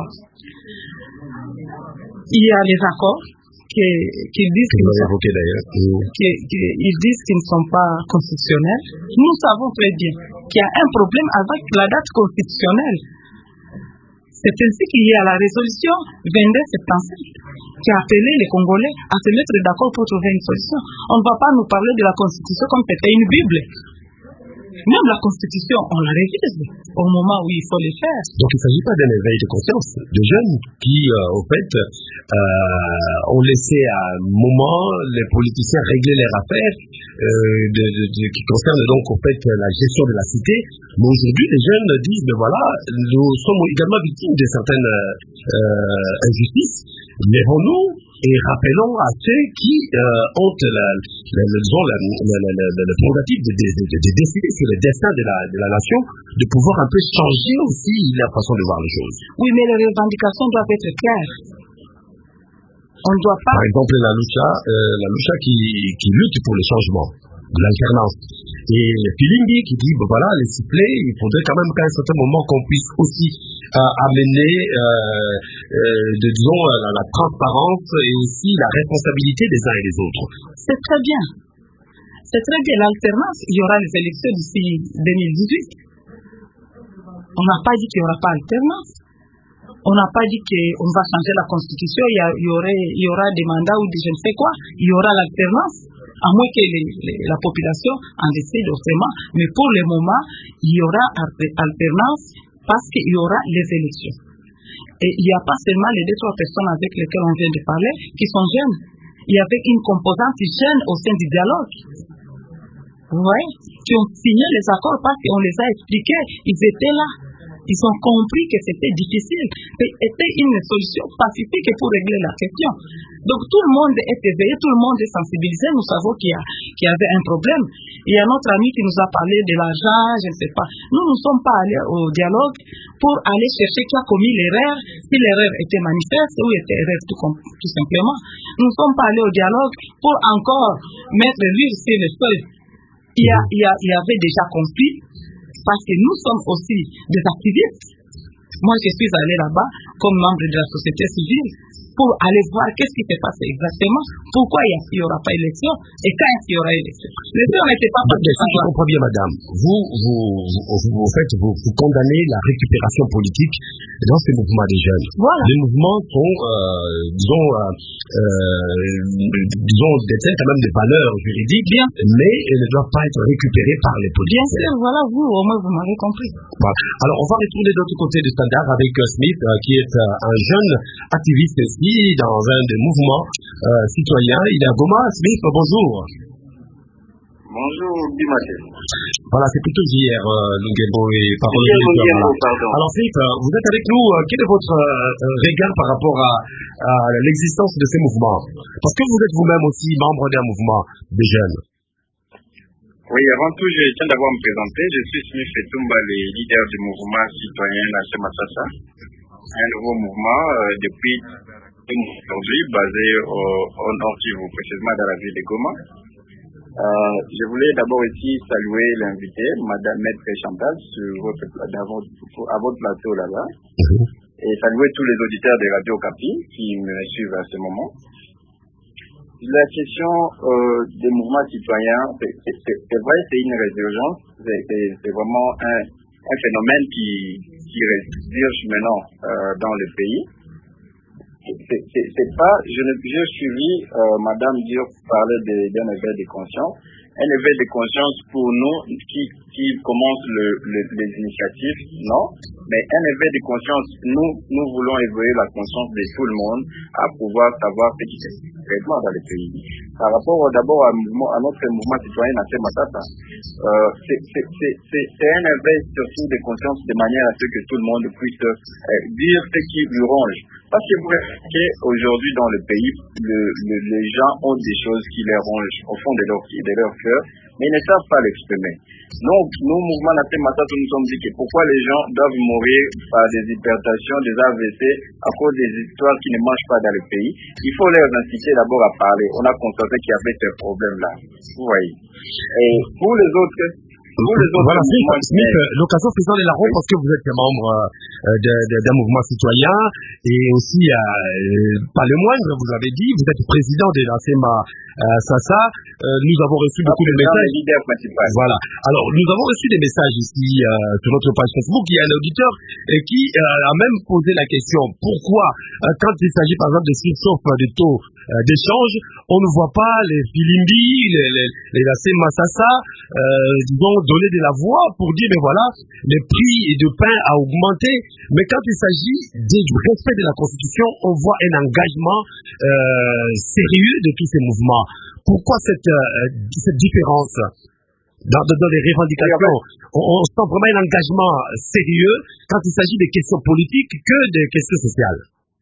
il y a les accords qui, qui disent qu'ils ne sont, qui, qui, ils disent qu'ils ne sont pas constitutionnels. Nous savons très bien qu'il y a un problème avec la date constitutionnelle. C'est ainsi qu'il y a la résolution vingt-deux septembre qui a appelé les Congolais à se mettre d'accord pour trouver une solution. On ne va pas nous parler de la Constitution comme c'était une Bible. Même la Constitution, on la révise au moment où il faut le faire. Donc il ne s'agit pas d'un éveil de conscience de jeunes qui, euh, au fait, euh, ont laissé à un moment les politiciens régler leurs affaires euh, de, de, de, qui concernent donc au fait la gestion de la cité. Mais aujourd'hui, les jeunes disent, mais voilà, nous sommes également victimes de certaines euh, injustices. Lèvons-nous et rappelons à ceux qui euh, ont la, la, la, disons, la, la, la, la, la prérogative de, de, de, de décider sur le destin de la, de la nation, de pouvoir un peu changer aussi la façon de voir les choses. Oui, mais les revendications doivent être claires. On ne doit pas... Par exemple, la Lucha, euh, la Lucha qui, qui lutte pour le changement, l'alternance. Et Filimbi qui dit, ben voilà, les sifflets, il faudrait quand même qu'à un certain moment qu'on puisse aussi euh, amener, euh, euh, de, disons, la, la transparence et aussi la responsabilité des uns et des autres. C'est très bien. C'est très bien. L'alternance, il y aura les élections d'ici deux mille dix-huit. On n'a pas dit qu'il n'y aura pas alternance. On n'a pas dit qu'on va changer la constitution, il y, a, il, y aurait, il y aura des mandats ou des je ne sais quoi. Il y aura l'alternance. À moins que les, les, la population en décide autrement. Mais pour le moment, il y aura alternance parce qu'il y aura les élections. Et il n'y a pas seulement les deux, trois personnes avec lesquelles on vient de parler qui sont jeunes. Il y avait une composante jeune au sein du dialogue. Ouais, qui ont signé les accords parce qu'on les a expliqués. Ils étaient là. Ils ont compris que c'était difficile. C'était une solution pacifique pour régler la question. Donc tout le monde est éveillé, tout le monde est sensibilisé. Nous savons qu'il y, a, qu'il y avait un problème. Il y a notre ami qui nous a parlé de l'argent, je ne sais pas. Nous ne sommes pas allés au dialogue pour aller chercher qui a commis l'erreur, si l'erreur était manifeste ou était erreur tout, tout simplement. Nous ne sommes pas allés au dialogue pour encore mettre l'huile sur le feu. Il y, a, il, y a, il y avait déjà conflit. Parce que nous sommes aussi des activistes. Moi, je suis allé là-bas comme membre de la société civile pour aller voir qu'est-ce qui s'est passé exactement, pourquoi il n'y aura pas élection et quand est-ce qu'il y aura élection. Les gens n'étaient pas partis. Si je comprends bien, madame, vous, vous, vous, vous, vous, faites, vous, vous condamnez la récupération politique dans ces mouvements des jeunes. Voilà. Les mouvements sont, euh, disons, euh, euh, disons, détiennent quand même des valeurs juridiques, bien, mais elles ne doivent pas être récupérées par les politiciens. Bien sûr, voilà, vous, au moins, vous m'avez compris. Voilà. Alors, on va retourner de l'autre côté du standard avec uh, Smith, uh, qui est uh, un jeune activiste ici, dans un des mouvements uh, citoyens. Il est à Goma. Smith, bonjour. Bonjour, Dimaté. Voilà, c'est plutôt hier, uh, Lungebo et Parole. Alors, Smith, uh, vous êtes avec nous. Uh, quel est votre uh, regard par rapport à, à l'existence de ces mouvements? Parce que vous êtes vous-même aussi membre d'un mouvement des jeunes. Oui, avant tout, je tiens d'abord à me présenter. Je suis Smith Etumba, le leader du mouvement citoyen Nassé Massassa. Un nouveau mouvement euh, depuis aujourd'hui basé au, au Nord Kivu, précisément dans la ville de Goma. Euh, je voulais d'abord ici saluer l'invité, Madame Maître Chantal, sur votre, à votre plateau là-bas, et saluer tous les auditeurs de Radio Okapi qui me suivent à ce moment. La question euh, des mouvements citoyens, c'est, c'est, c'est, c'est vrai, c'est une résurgence, c'est, c'est, c'est vraiment un, un phénomène qui, qui résurge maintenant euh, dans le pays. C'est, c'est, c'est pas, je ne, j'ai suivi euh, Madame Diop parler de, d'un éveil de conscience, un éveil de conscience pour nous qui, qui commence le, le, les initiatives, non. Mais un éveil de conscience, nous, nous voulons éveiller la conscience de tout le monde à pouvoir savoir ce qui se fait réellement dans le pays. Par rapport d'abord à, à notre mouvement citoyen Nassé Matata, euh, c'est un éveil surtout de conscience de manière à ce que tout le monde puisse euh, dire ce qui lui ronge. Parce que vous remarquez aujourd'hui dans le pays, le, le, les gens ont des choses qui les rongent au fond de leur, de leur cœur, mais ils ne savent pas l'exprimer. Donc, nous, mouvement Nassé Matata, nous sommes dit que pourquoi les gens doivent mourir par des hypertensions, des A V C, à cause des histoires qui ne marchent pas dans le pays. Il faut les inciter d'abord à parler. On a constaté qu'il y avait ce problème-là. Vous voyez. Et pour les autres, Voilà, Smith, Smith l'occasion faisant les larrons, parce que vous êtes membre euh, d'un mouvement citoyen et aussi, euh, pas le moindre, vous avez dit, vous êtes président de la S E M A euh, Sassa. Euh, nous avons reçu beaucoup de messages. Voilà. Alors, nous avons reçu des messages ici euh, sur notre page Facebook. Il y a un auditeur euh, qui euh, a même posé la question pourquoi, euh, quand il s'agit par exemple de surchauffe de taux euh, d'échange, on ne voit pas les Filimbi, les, les, les la S E M A Sassa, euh, disons, donner de la voix pour dire, mais voilà, le prix de pain a augmenté. Mais quand il s'agit du respect de la Constitution, on voit un engagement euh, sérieux de tous ces mouvements. Pourquoi cette, euh, cette différence dans, dans les revendications? On, on sent vraiment un engagement sérieux quand il s'agit des questions politiques que des questions sociales.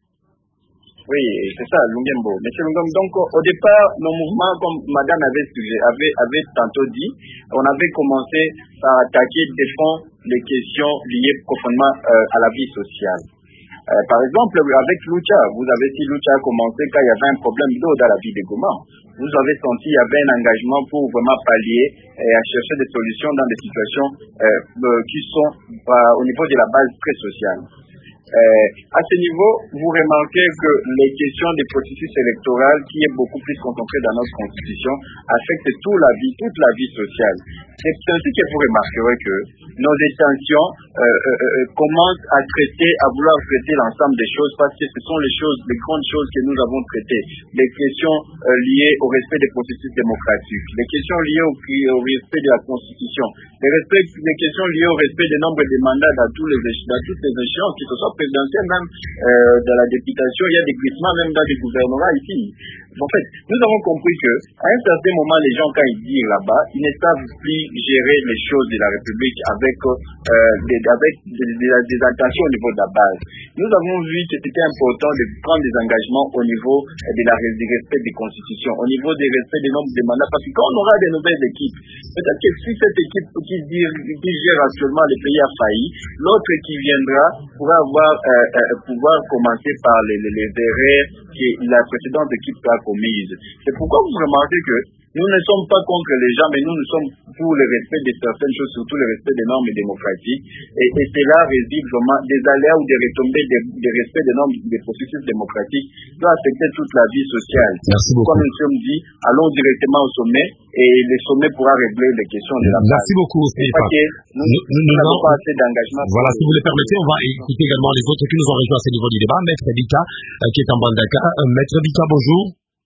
Oui, c'est ça, Lungembo. Monsieur Lungembo, donc au départ, nos mouvements, comme Madame avait, avait, avait tantôt dit, on avait commencé par attaquer, défendre les questions liées profondément euh, à la vie sociale. Euh, par exemple, avec Lucha, vous avez si Lucha a commencé quand il y avait un problème d'eau dans la ville de Goma. Vous avez senti qu'il y avait un engagement pour vraiment pallier et à chercher des solutions dans des situations euh, euh, qui sont euh, au niveau de la base très sociale. Euh, à ce niveau, vous remarquez que les questions des processus électoraux, qui est beaucoup plus concentré dans notre constitution, affectent toute la vie, toute la vie sociale. C'est ainsi que vous remarquerez que nos intentions euh, euh, commencent à traiter, à vouloir traiter l'ensemble des choses, parce que ce sont les choses, les grandes choses que nous avons traitées. Les questions euh, liées au respect des processus démocratiques, les questions liées au, au respect de la Constitution, les, respect, les questions liées au respect des nombres de mandats dans, tous les, dans toutes les échéances, que ce soit présidentielle, même euh, dans la députation, il y a des glissements même dans les gouvernements ici. En fait, nous avons compris que à un certain moment, les gens, quand ils disent là-bas, ils ne savent plus gérer les choses de la République avec, euh, des, avec des, des, des intentions au niveau de la base. Nous avons vu que c'était important de prendre des engagements au niveau de la, du respect des constitutions, au niveau du respect des nombres de mandats, parce que quand on aura des nouvelles équipes, peut-être que si cette équipe qui, dit, qui gère actuellement le pays a failli, l'autre qui viendra pourra avoir, euh, euh, pouvoir commencer par les, les, les erreurs que la précédente équipe a commises. C'est pourquoi vous remarquez que nous ne sommes pas contre les gens, mais nous, nous sommes pour le respect de certaines choses, surtout le respect des normes démocratiques. Et, et cela réside vraiment des aléas ou des retombées des, des respects des normes des processus démocratiques doit affecter toute la vie sociale. Merci beaucoup. Comme nous sommes dit, allons directement au sommet et le sommet pourra régler les questions de la base. Merci beaucoup, Stéphane. Nous n'avons pas assez d'engagement. Voilà, si vous le permettez, on va écouter également les autres qui nous ont rejoints à ce niveau du débat. Maître Bika, euh, qui est en Bandaka. Euh, Maître Bika, bonjour.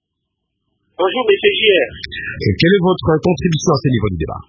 Bonjour, M. J R. Et quelle est votre contribution à ce niveau du débat?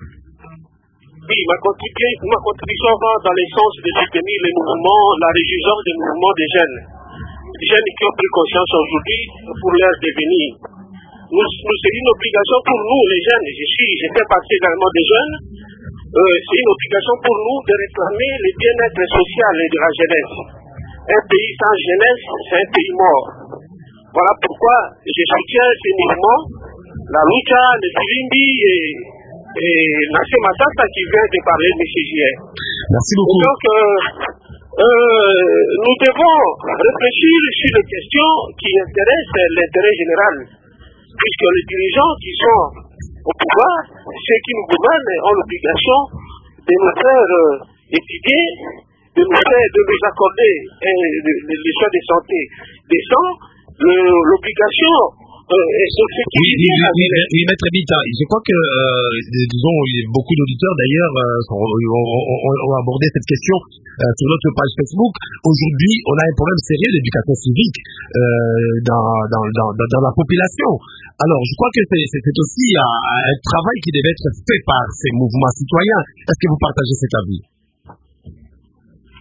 Oui, ma contribution, ma contribution va dans le sens de soutenir les mouvements, la résurgence des mouvements des jeunes. Des jeunes qui ont pris conscience aujourd'hui pour leur devenir. Nous, nous c'est une obligation pour nous, les jeunes. Je suis, je fais partie également des jeunes. Euh, c'est une obligation pour nous de réclamer le bien-être social et de la jeunesse. Un pays sans jeunesse, c'est un pays mort. Voilà pourquoi je soutiens ces mouvements, la Lucha, le Filimbi et, et Nassé Matata qui vient de parler de M. J R. Merci beaucoup. Et donc, euh, euh, nous devons réfléchir sur les questions qui intéressent l'intérêt général, puisque les dirigeants qui sont au pouvoir, ceux qui nous gouvernent, ont l'obligation de nous faire euh, étudier, de nous faire, de nous accorder les soins de santé décents. L'obligation euh, est de ce qui oui, oui, oui, oui, Maître Bita, je crois que, euh, disons, beaucoup d'auditeurs d'ailleurs euh, ont, ont abordé cette question euh, sur notre page Facebook. Aujourd'hui, on a un problème sérieux d'éducation civique euh, dans, dans, dans, dans la population. Alors, je crois que c'est aussi un, un travail qui devait être fait par ces mouvements citoyens. Est-ce que vous partagez cet avis?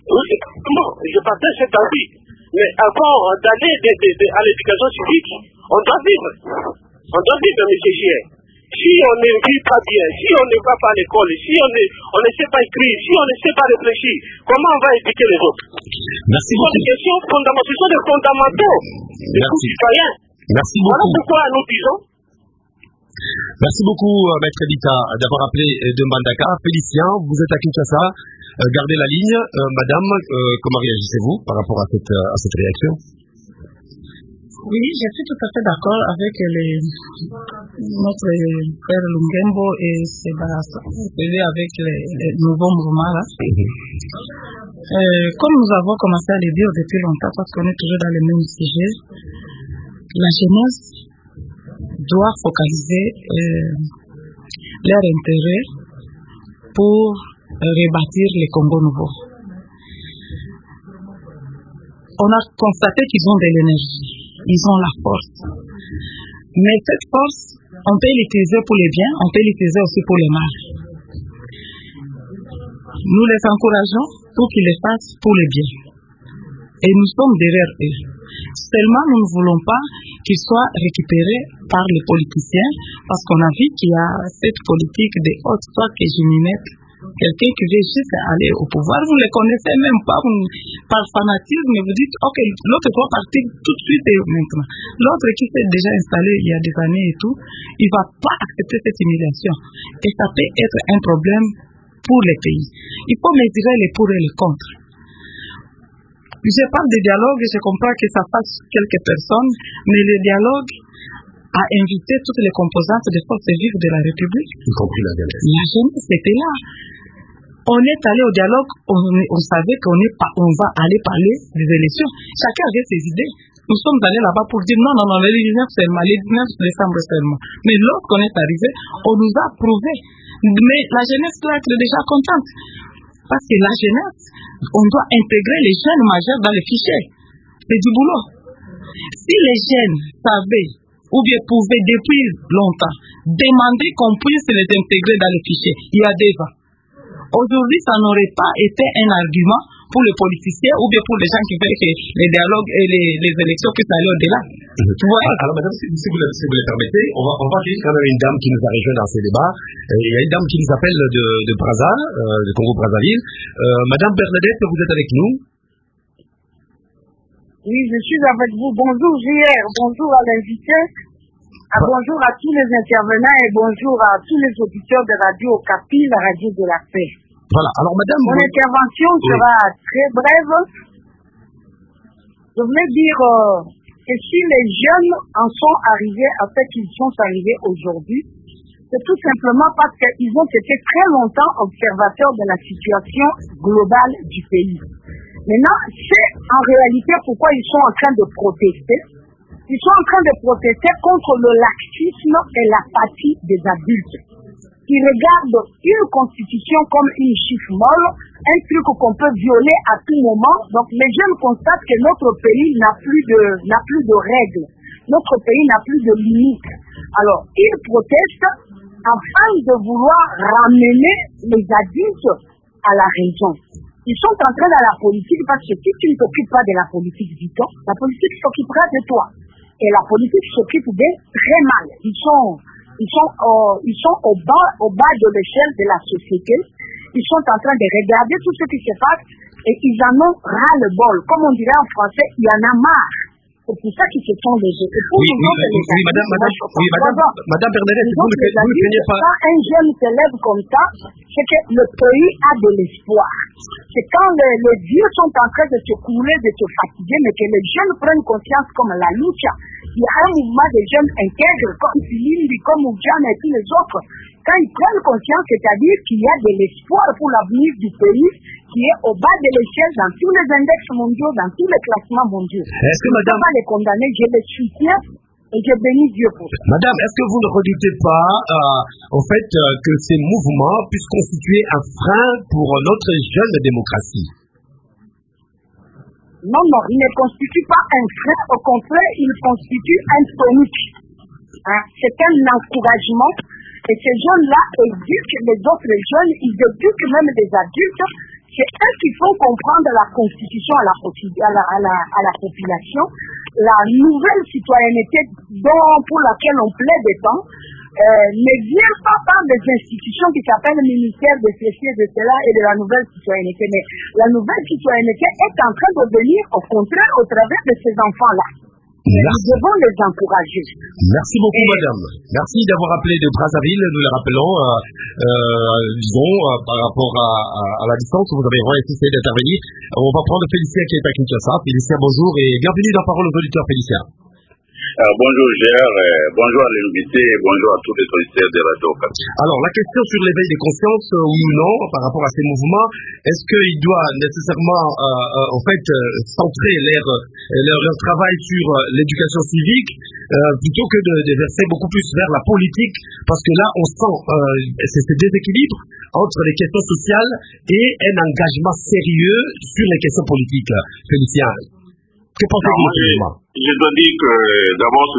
Oui, exactement. Je partage cet avis. Mais avant d'aller de, de, de, à l'éducation civique, on doit vivre. On doit vivre, M. Gier. Si on ne vit pas bien, si on ne va pas à l'école, si on ne, on ne sait pas écrire, si on ne sait pas réfléchir, comment on va éduquer les autres? Merci Ce sont des questions fondamentales, ce sont des fondamentaux des citoyens. Merci beaucoup. Voilà pourquoi nous disons. Merci beaucoup, euh, Maître Edita, d'avoir appelé euh, de Mbandaka. Félicien, vous êtes à Kinshasa. Euh, gardez la ligne. Euh, madame, euh, comment réagissez-vous par rapport à cette, euh, à cette réaction? Oui, je suis tout à fait d'accord avec les, notre frère Lungembo et Sébastien, avec les, les nouveaux mouvements là. Euh, comme nous avons commencé à le dire depuis longtemps, parce qu'on est toujours dans le même sujet, la jeunesse doit focaliser euh, leur intérêt pour rebâtir le Congo nouveau. On a constaté qu'ils ont de l'énergie, ils ont la force. Mais cette force, on peut l'utiliser pour les biens, on peut l'utiliser aussi pour les mal. Nous les encourageons pour qu'ils le fassent pour les biens. Et nous sommes derrière eux. Seulement, nous ne voulons pas qu'ils soient récupérés par les politiciens, parce qu'on a vu qu'il y a cette politique de haute soit que je m'y mette. Quelqu'un qui veut juste aller au pouvoir, vous ne le connaissez même pas, vous, par fanatisme, vous dites, ok, l'autre doit partir tout de suite et maintenant. L'autre qui s'est déjà installé il y a des années et tout, il ne va pas accepter cette humiliation. Et ça peut être un problème pour les pays. Il faut mesurer les pour et les contre. Je parle de dialogue et je comprends que ça fasse quelques personnes, mais le dialogue a invité toutes les composantes des forces vives de la République. Y compris la jeunesse. La jeunesse était là. On est allé au dialogue, on, on savait qu'on est pas, on va aller parler des élections. Chacun avait ses idées. Nous sommes allés là-bas pour dire non, non, non, les dix-neuf seulement, les dix-neuf décembre seulement. Mais lorsqu'on est arrivé, on nous a prouvé. Mais la jeunesse doit être déjà contente. Parce que la jeunesse, on doit intégrer les jeunes majeurs dans les fichiers. C'est du boulot. Si les jeunes savaient ou bien pouvaient depuis longtemps demander qu'on puisse les intégrer dans les fichiers, il y a des ans. Aujourd'hui, ça n'aurait pas été un argument pour les politiciens ou bien pour les gens qui veulent que les dialogues et les, les élections puissent aller au-delà. Ouais. Alors, madame, si, si, vous, si vous le permettez, on va, on va accueillir quand même une dame qui nous a rejoint dans ces débats. Euh, il y a une dame qui nous appelle de, de Brazza, euh, de Congo-Brazzaville. Euh, madame Bernadette, vous êtes avec nous? Oui, je suis avec vous. Bonjour, J R. Bonjour à l'invité. Ah, bonjour à tous les intervenants et bonjour à tous les auditeurs de Radio Okapi, la radio de la paix. Voilà, alors madame... Mon vous... intervention oui. sera très brève. Je voulais dire euh, que si les jeunes en sont arrivés à ce qu'ils sont arrivés aujourd'hui, c'est tout simplement parce qu'ils ont été très longtemps observateurs de la situation globale du pays. Maintenant, c'est en réalité pourquoi ils sont en train de protester. Ils sont en train de protester contre le laxisme et l'apathie des adultes. Ils regardent une constitution comme une chiffre molle, un truc qu'on peut violer à tout moment. Donc les jeunes constatent que notre pays n'a plus de, n'a plus de règles. Notre pays n'a plus de limites. Alors, ils protestent afin de vouloir ramener les adultes à la raison. Ils sont entrés dans la politique parce que si tu ne t'occupes pas de la politique du temps, la politique s'occupera de toi. Et la politique s'occupe d'eux très mal. Ils sont, ils sont, euh, ils sont au bas, au bas de l'échelle de la société. Ils sont en train de regarder tout ce qui se passe et ils en ont ras-le-bol. Comme on dirait en français, il y en a marre. C'est pour ça qu'ils se sont légers. Et pour oui, nous oui, autres, oui, les oui, madame, madame, oui, madame, madame Bernadette, vous ne craignez pas. Quand un jeune se lève comme ça, c'est que le pays a de l'espoir. C'est quand les, les vieux sont en train de se couler, de se fatiguer, mais que les jeunes prennent conscience comme la lucha. Il y a un mouvement de jeunes intègres, comme Filimbi, comme Oudjan et tous les autres. Quand ils prennent conscience, c'est-à-dire qu'il y a de l'espoir pour l'avenir du pays, qui est au bas de l'échelle dans tous les index mondiaux, dans tous les classements mondiaux. Est-ce que madame... Je ne peux pas les condamner, je les soutiens et je bénis Dieu pour ça. Madame, est-ce que vous ne redoutez pas, euh, au fait, euh, que ces mouvements puissent constituer un frein pour notre jeune démocratie? Non, non, il ne constitue pas un frein, au contraire, il constitue un tonique. Hein? C'est un encouragement. Et ces jeunes-là éduquent les autres jeunes, ils éduquent même des adultes C'est eux qui font comprendre la Constitution à la, à la, à la, à la population, la nouvelle citoyenneté dont, pour laquelle on plaide tant, euh, ne vient pas par des institutions qui s'appellent le ministère de ceci et de cela et de la nouvelle citoyenneté. Mais la nouvelle citoyenneté est en train de venir, au contraire, au travers de ces enfants-là. Merci. Nous devons les encourager. Merci beaucoup, et madame. Merci d'avoir appelé de Brazzaville. Nous le rappelons, euh, euh, disons, euh, par rapport à, à, à la distance, vous avez vraiment essayé d'intervenir. On va prendre Félicien qui est à Kinshasa. Félicien, bonjour et bienvenue dans Parole aux auditeurs, Félicien. Euh, bonjour Gérard, euh, bonjour à l'invité et bonjour à tous les auditeurs de Radio Okapi. Alors la question sur l'éveil des consciences, euh, oui ou non, par rapport à ces mouvements, est-ce qu'il doit nécessairement euh, euh, en fait euh, centrer leur, leur, leur travail sur euh, l'éducation civique euh, plutôt que de, de verser beaucoup plus vers la politique, parce que là on sent euh, c'est ce déséquilibre entre les questions sociales et un engagement sérieux sur les questions politiques. Félicien, que pensez-vous de ce Je dois dire que d'abord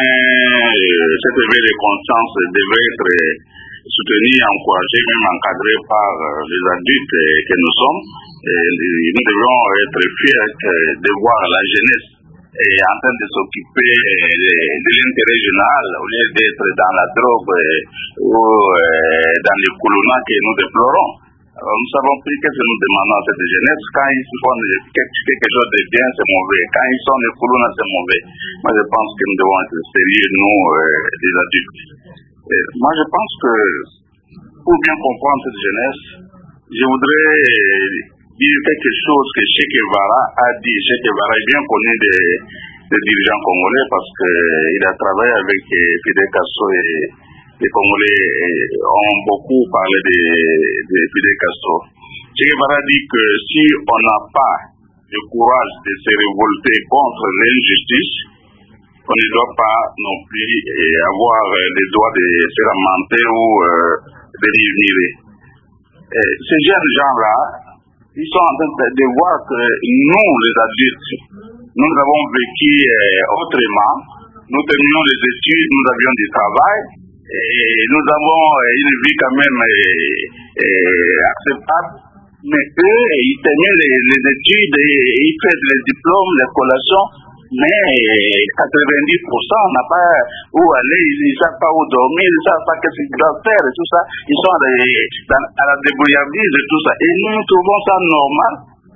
cet éveil de conscience devait être soutenu, encouragé, même encadré par les adultes que nous sommes. Et nous devons être fiers de voir la jeunesse en train de s'occuper de l'intérêt général au lieu d'être dans la drogue ou dans les colonnats que nous déplorons. Alors, nous savons plus qu'est-ce que nous demandons à cette jeunesse. Quand ils font quelque chose de bien, c'est mauvais. Quand ils sont des colonnats, c'est mauvais. Moi, je pense que nous devons être sérieux, nous, euh, les adultes. Et moi, je pense que pour bien comprendre cette jeunesse, je voudrais dire quelque chose que Che Guevara a dit. Che Guevara est bien connu des, des dirigeants congolais parce qu'il a travaillé avec Fidel Castro et les Congolais ont beaucoup parlé de, de Fidel Castro. Che Guevara dit que si on n'a pas le courage de se révolter contre l'injustice, on ne doit pas non plus avoir le droit de se lamenter ou euh, de murmurer. Ces jeunes gens-là, ils sont en train de voir que nous, les adultes, nous avons vécu euh, autrement. Nous terminons les études, nous avions du travail. Et nous avons une vie quand même euh, euh, acceptable, mais eux, ils terminent les, les études, et ils font les diplômes, les collations, mais quatre-vingt-dix pour cent n'a pas où aller, ils ne savent pas où dormir, ils ne savent pas qu'est-ce qu'ils doivent faire et tout ça. Ils sont à, dans, à la débrouillardise et tout ça. Et nous trouvons ça normal.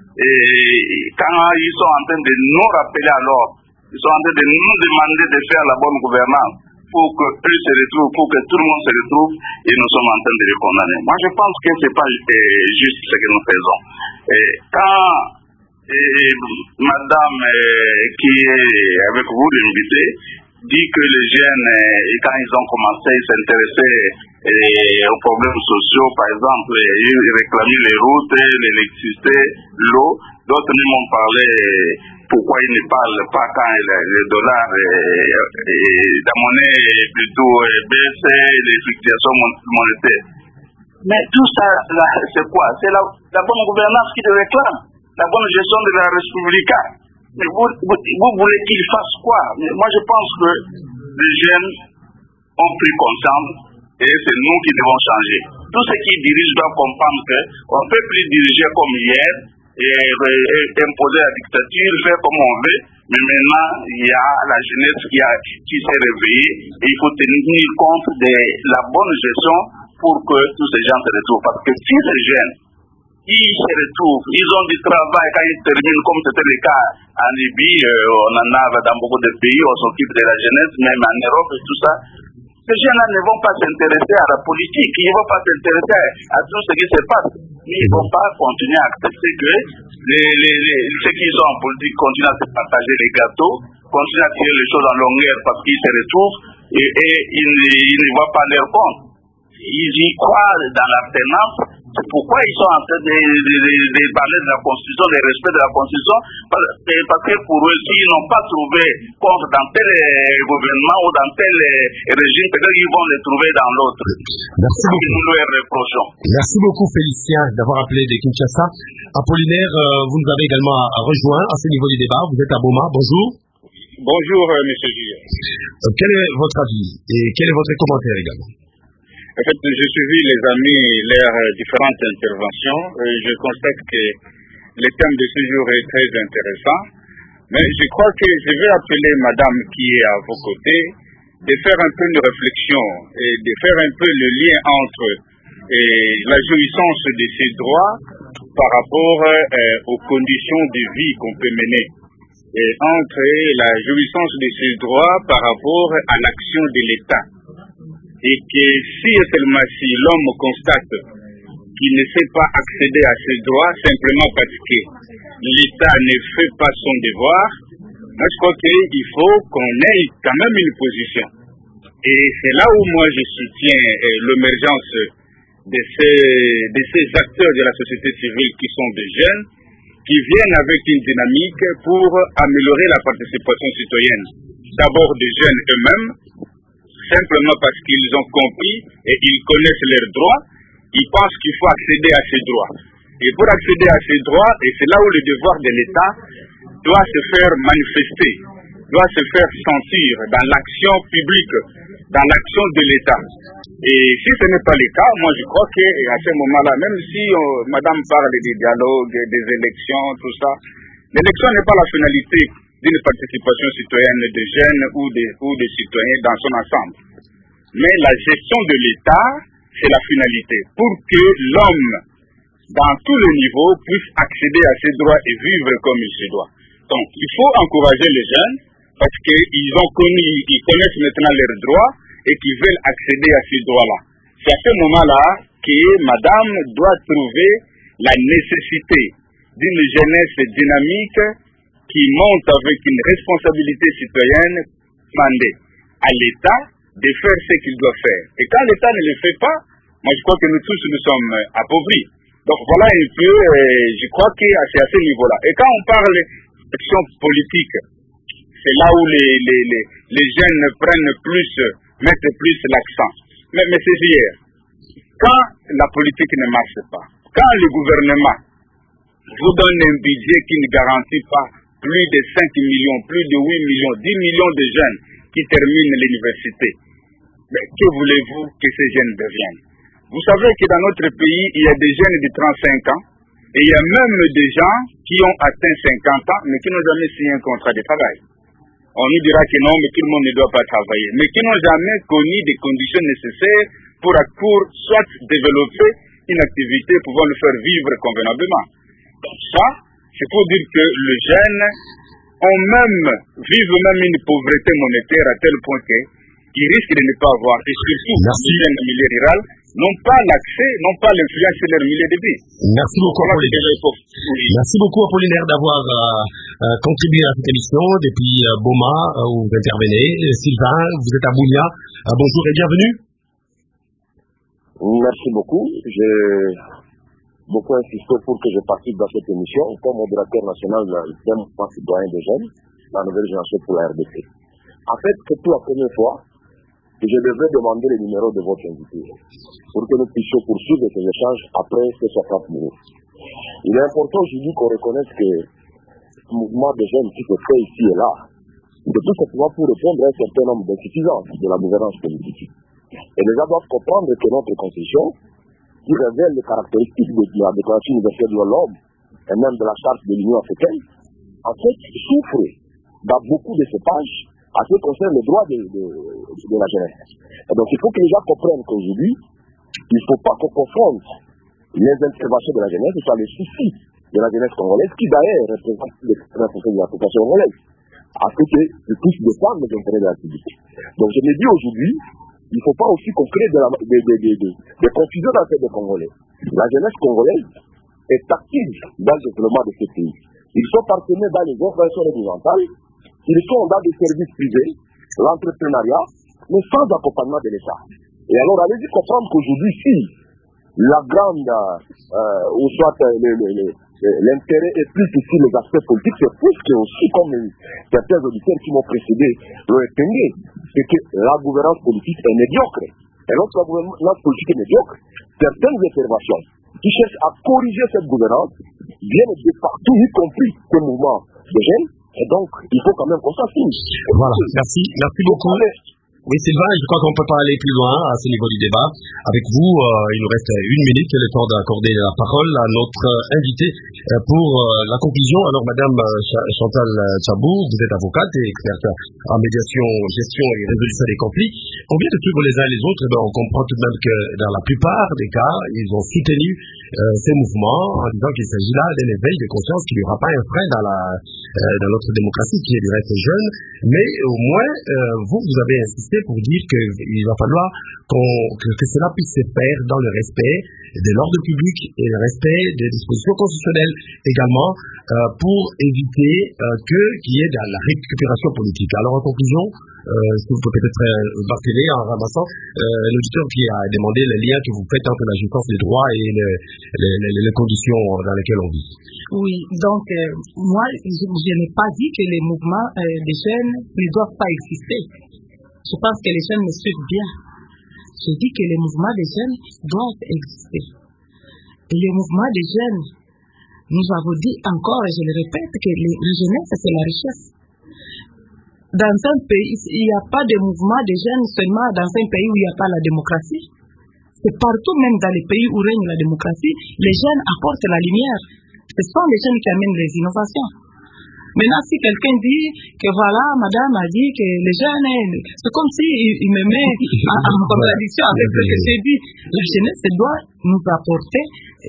Et quand ils sont en train de nous rappeler alors, ils sont en train de nous demander de faire la bonne gouvernance, pour que eux se retrouvent, pour que tout le monde se retrouve, et nous sommes en train de les condamner. Moi, je pense que ce n'est pas euh, juste ce que nous faisons. Et quand euh, madame euh, qui est avec vous, l'invité, dit que les jeunes, euh, quand ils ont commencé à s'intéresser euh, aux problèmes sociaux, par exemple, ils réclamaient les routes, l'électricité, l'eau, d'autres nous m'ont parlé pourquoi ils ne parlent pas quand le dollar, la monnaie est plutôt baissée, les fluctuations monétaires. Mais tout ça, c'est quoi? C'est la, la bonne gouvernance qui le réclame, la bonne gestion de la République. Mais vous, vous, vous voulez qu'ils fassent quoi? Mais moi, je pense que les jeunes ont pris conscience et c'est nous qui devons changer. Tous ceux qui dirigent doivent comprendre qu'on ne peut plus diriger comme hier, et, et imposer la dictature, faire comme on veut, mais maintenant il y a la jeunesse qui, a, qui s'est réveillée et il faut tenir compte de la bonne gestion pour que tous ces gens se retrouvent. Parce que si les jeunes, ils se retrouvent, ils ont du travail quand ils terminent, comme c'était le cas en Libye, euh, on en a dans beaucoup de pays, on s'occupe de la jeunesse, même en Europe et tout ça. Ces jeunes-là ne vont pas s'intéresser à la politique, ils ne vont pas s'intéresser à tout ce qui se passe. Mais ils ne vont pas continuer à accepter que les, les, les, ceux qui sont en politique continuent à se partager les gâteaux, continuent à tirer les choses en longueur parce qu'ils se retrouvent et, et ils, ils ne voient pas leur compte. Ils y croient dans l'alternance. C'est pourquoi ils sont en train de, de, de, de parler de la Constitution, du respect de la Constitution, parce que pour eux, s'ils n'ont pas trouvé compte dans tel gouvernement ou dans tel régime, peut-être qu'ils vont les trouver dans l'autre. Merci beaucoup. Nous leur reprochons. Merci beaucoup, Félicien, d'avoir appelé de Kinshasa. Apollinaire, vous nous avez également rejoint à ce niveau du débat. Vous êtes à Boma. Bonjour. Bonjour, euh, monsieur Julien. Euh, quel est votre avis et quel est votre commentaire également? En fait, j'ai suivi les amis leurs différentes interventions et je constate que le thème de ce jour est très intéressant. Mais je crois que je vais appeler madame qui est à vos côtés de faire un peu une réflexion et de faire un peu le lien entre et la jouissance de ces droits par rapport euh, aux conditions de vie qu'on peut mener. Et entre la jouissance de ces droits par rapport à l'action de l'État. Et que si et seulement si l'homme constate qu'il ne sait pas accéder à ces droits simplement parce que l'État ne fait pas son devoir, moi je crois qu'il faut qu'on ait quand même une position. Et c'est là où moi je soutiens euh, l'émergence de ces, de ces acteurs de la société civile qui sont des jeunes, qui viennent avec une dynamique pour améliorer la participation citoyenne. D'abord des jeunes eux-mêmes, simplement parce qu'ils ont compris et ils connaissent leurs droits, ils pensent qu'il faut accéder à ces droits. Et pour accéder à ces droits, et c'est là où le devoir de l'État doit se faire manifester, doit se faire sentir dans l'action publique, dans l'action de l'État. Et si ce n'est pas le cas, moi je crois qu'à ce moment-là, même si on, madame parle des dialogues, des élections, tout ça, l'élection n'est pas la finalité d'une participation citoyenne des jeunes ou des, ou des citoyens dans son ensemble. Mais la gestion de l'État, c'est la finalité, pour que l'homme, dans tous les niveaux, puisse accéder à ses droits et vivre comme il se doit. Donc, il faut encourager les jeunes, parce qu'ils ont connu, ils connaissent maintenant leurs droits, et qui veulent accéder à ces droits-là. C'est à ce moment-là que madame doit trouver la nécessité d'une jeunesse dynamique qui monte avec une responsabilité citoyenne demandée à l'État de faire ce qu'il doit faire. Et quand l'État ne le fait pas, moi je crois que nous tous nous sommes appauvris. Donc voilà un peu, euh, je crois que c'est à ce niveau-là. Et quand on parle d'action politique, c'est là où les, les, les, les jeunes prennent plus, mettent plus l'accent. Mais, mais c'est hier. Quand la politique ne marche pas, quand le gouvernement vous donne un budget qui ne garantit pas plus de cinq millions, plus de huit millions, dix millions de jeunes qui terminent l'université, mais que voulez-vous que ces jeunes deviennent? Vous savez que dans notre pays, il y a des jeunes de trente-cinq ans, et il y a même des gens qui ont atteint cinquante ans, mais qui n'ont jamais signé un contrat de travail. On nous dira que non, mais tout le monde ne doit pas travailler, mais qui n'ont jamais connu des conditions nécessaires pour, pour soit développer une activité pouvant le faire vivre convenablement. Donc ça, c'est pour dire que les jeunes ont même, vivent même une pauvreté monétaire à tel point qu'ils risquent de ne pas avoir, et surtout les jeunes du milieu rural, n'ont pas l'accès, n'ont pas l'influence sur leur milieu de vie. Merci beaucoup, Apollinaire. Merci beaucoup, Apollinaire, d'avoir euh, euh, contribué à cette émission depuis euh, Boma, euh, où vous intervenez. Sylvain, vous êtes à Bounia. Euh, bonjour et bienvenue. Merci beaucoup. J'ai beaucoup insisté pour que je participe dans cette émission comme modérateur national du mouvement citoyen des jeunes, la nouvelle génération pour la R D C. En fait, c'est pour la première fois que je devrais demander le numéro de votre invité pour que nous puissions poursuivre ces échanges après que ce soit fini. Il est important aujourd'hui qu'on reconnaisse que le mouvement des jeunes qui se fait ici et là, c'est tout simplement pour répondre à un certain nombre d'insuffisances de la gouvernance politique. Et les gens doivent comprendre que notre constitution, qui révèle les caractéristiques de la Déclaration universelle de l'homme et même de la Charte de l'Union africaine, en fait, souffre dans beaucoup de ces pages à ce qui concerne les droits de, de, de la jeunesse. Et donc, il faut que les gens comprennent qu'aujourd'hui, il ne faut pas qu'on confonde les interventions de la jeunesse, soit les soucis de la jeunesse congolaise, qui d'ailleurs représente les quatre-vingts pour cent de la population congolaise, à ce qu'ils puissent défendre les intérêts de la publique. Donc, je me dis aujourd'hui, il ne faut pas aussi qu'on crée de la, de, de, de, de, de confusion dans la tête des Congolais. La jeunesse congolaise est active dans le développement de ce pays. Ils sont partenaires dans les organisations horizontales, ils sont dans des services privés, l'entrepreneuriat, mais sans accompagnement de l'État. Et alors, allez-y comprendre qu'aujourd'hui, si la grande, euh, ou soit l'intérêt est plus ici les aspects politiques, c'est plus que aussi, comme certains auditeurs qui m'ont précédé l'ont épinglé, c'est que la gouvernance politique est médiocre. Et lorsque la gouvernance politique est médiocre, certaines interventions qui cherchent à corriger cette gouvernance viennent de partout, y compris ce mouvement de jeunes. Et donc, il faut quand même qu'on s'assure. Voilà, merci, merci beaucoup. Oui, Sylvain, je crois qu'on ne peut pas aller plus loin à ce niveau du débat. Avec vous, euh, il nous reste une minute, le temps d'accorder la parole à notre euh, invité euh, pour euh, la conclusion. Alors, Madame euh, Chantal Tchabou, vous êtes avocate et experte en médiation, gestion et résolution des conflits. On vient de suivre les uns les autres, et ben, on comprend tout de même que dans la plupart des cas, ils ont soutenu euh, ces mouvements en disant qu'il s'agit là d'un éveil de conscience, qu'il n'y aura pas un frein dans, la, euh, dans notre démocratie qui est du reste jeune. Mais au moins, euh, vous, vous avez insisté pour dire qu'il va falloir qu'on, que, que cela puisse se faire dans le respect de l'ordre public et le respect des dispositions constitutionnelles également, euh, pour éviter euh, que qu'il y ait de la récupération politique. Alors en conclusion, euh, si vous pouvez peut-être euh, marteler en ramassant euh, l'auditeur qui a demandé le lien que vous faites entre la jouissance des droits et le, le, le, les conditions dans lesquelles on vit. Oui, donc euh, moi je, je n'ai pas dit que les mouvements euh, des jeunes ne doivent pas exister. Je pense que les jeunes me suivent bien. Je dis que les mouvements des jeunes doivent exister. Et les mouvements des jeunes, nous avons dit encore, et je le répète, que les, la jeunesse, c'est la richesse. Dans un pays, il n'y a pas de mouvement des jeunes seulement dans un pays où il n'y a pas la démocratie. C'est partout, même dans les pays où règne la démocratie, les jeunes apportent la lumière. Ce sont les jeunes qui amènent les innovations. Maintenant, si quelqu'un dit que voilà, madame a dit que les jeunes, c'est comme si il, il me met en, en contradiction avec ce que j'ai dit. La jeunesse doit nous apporter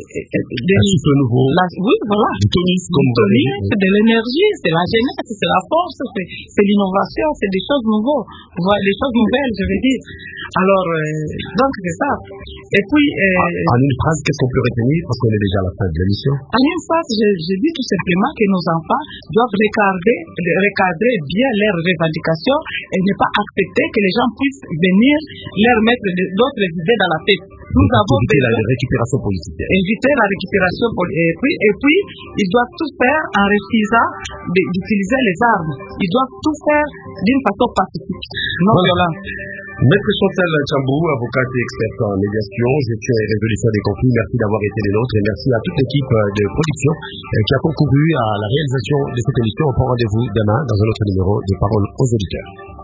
de nouveau. La, oui, voilà. Du tonus, comme tonus, c'est de l'énergie, c'est la jeunesse, c'est la force, c'est, c'est l'innovation, c'est des choses nouvelles, voilà, des choses nouvelles, je veux dire. Alors, euh, donc c'est ça. Et puis, euh, en une phrase, qu'est-ce qu'on peut retenir parce qu'on est déjà à la fin de l'émission? En une phrase, je, je dis tout simplement que nos enfants doivent regarder, recadrer bien leurs revendications et ne pas accepter que les gens puissent venir leur mettre d'autres idées dans la tête. Nous et avons éviter la récupération politique. Éviter la récupération politique. Et puis, et puis, ils doivent tout faire en refusant d'utiliser les armes. Ils doivent tout faire d'une façon pacifique, non voilà. violente. Maître Chantal Tchabou, avocate et experte en médiation, gestion et résolution des conflits, merci d'avoir été les nôtres et merci à toute l'équipe de production qui a concouru à la réalisation de cette émission. On prend rendez-vous demain dans un autre numéro de Paroles aux auditeurs.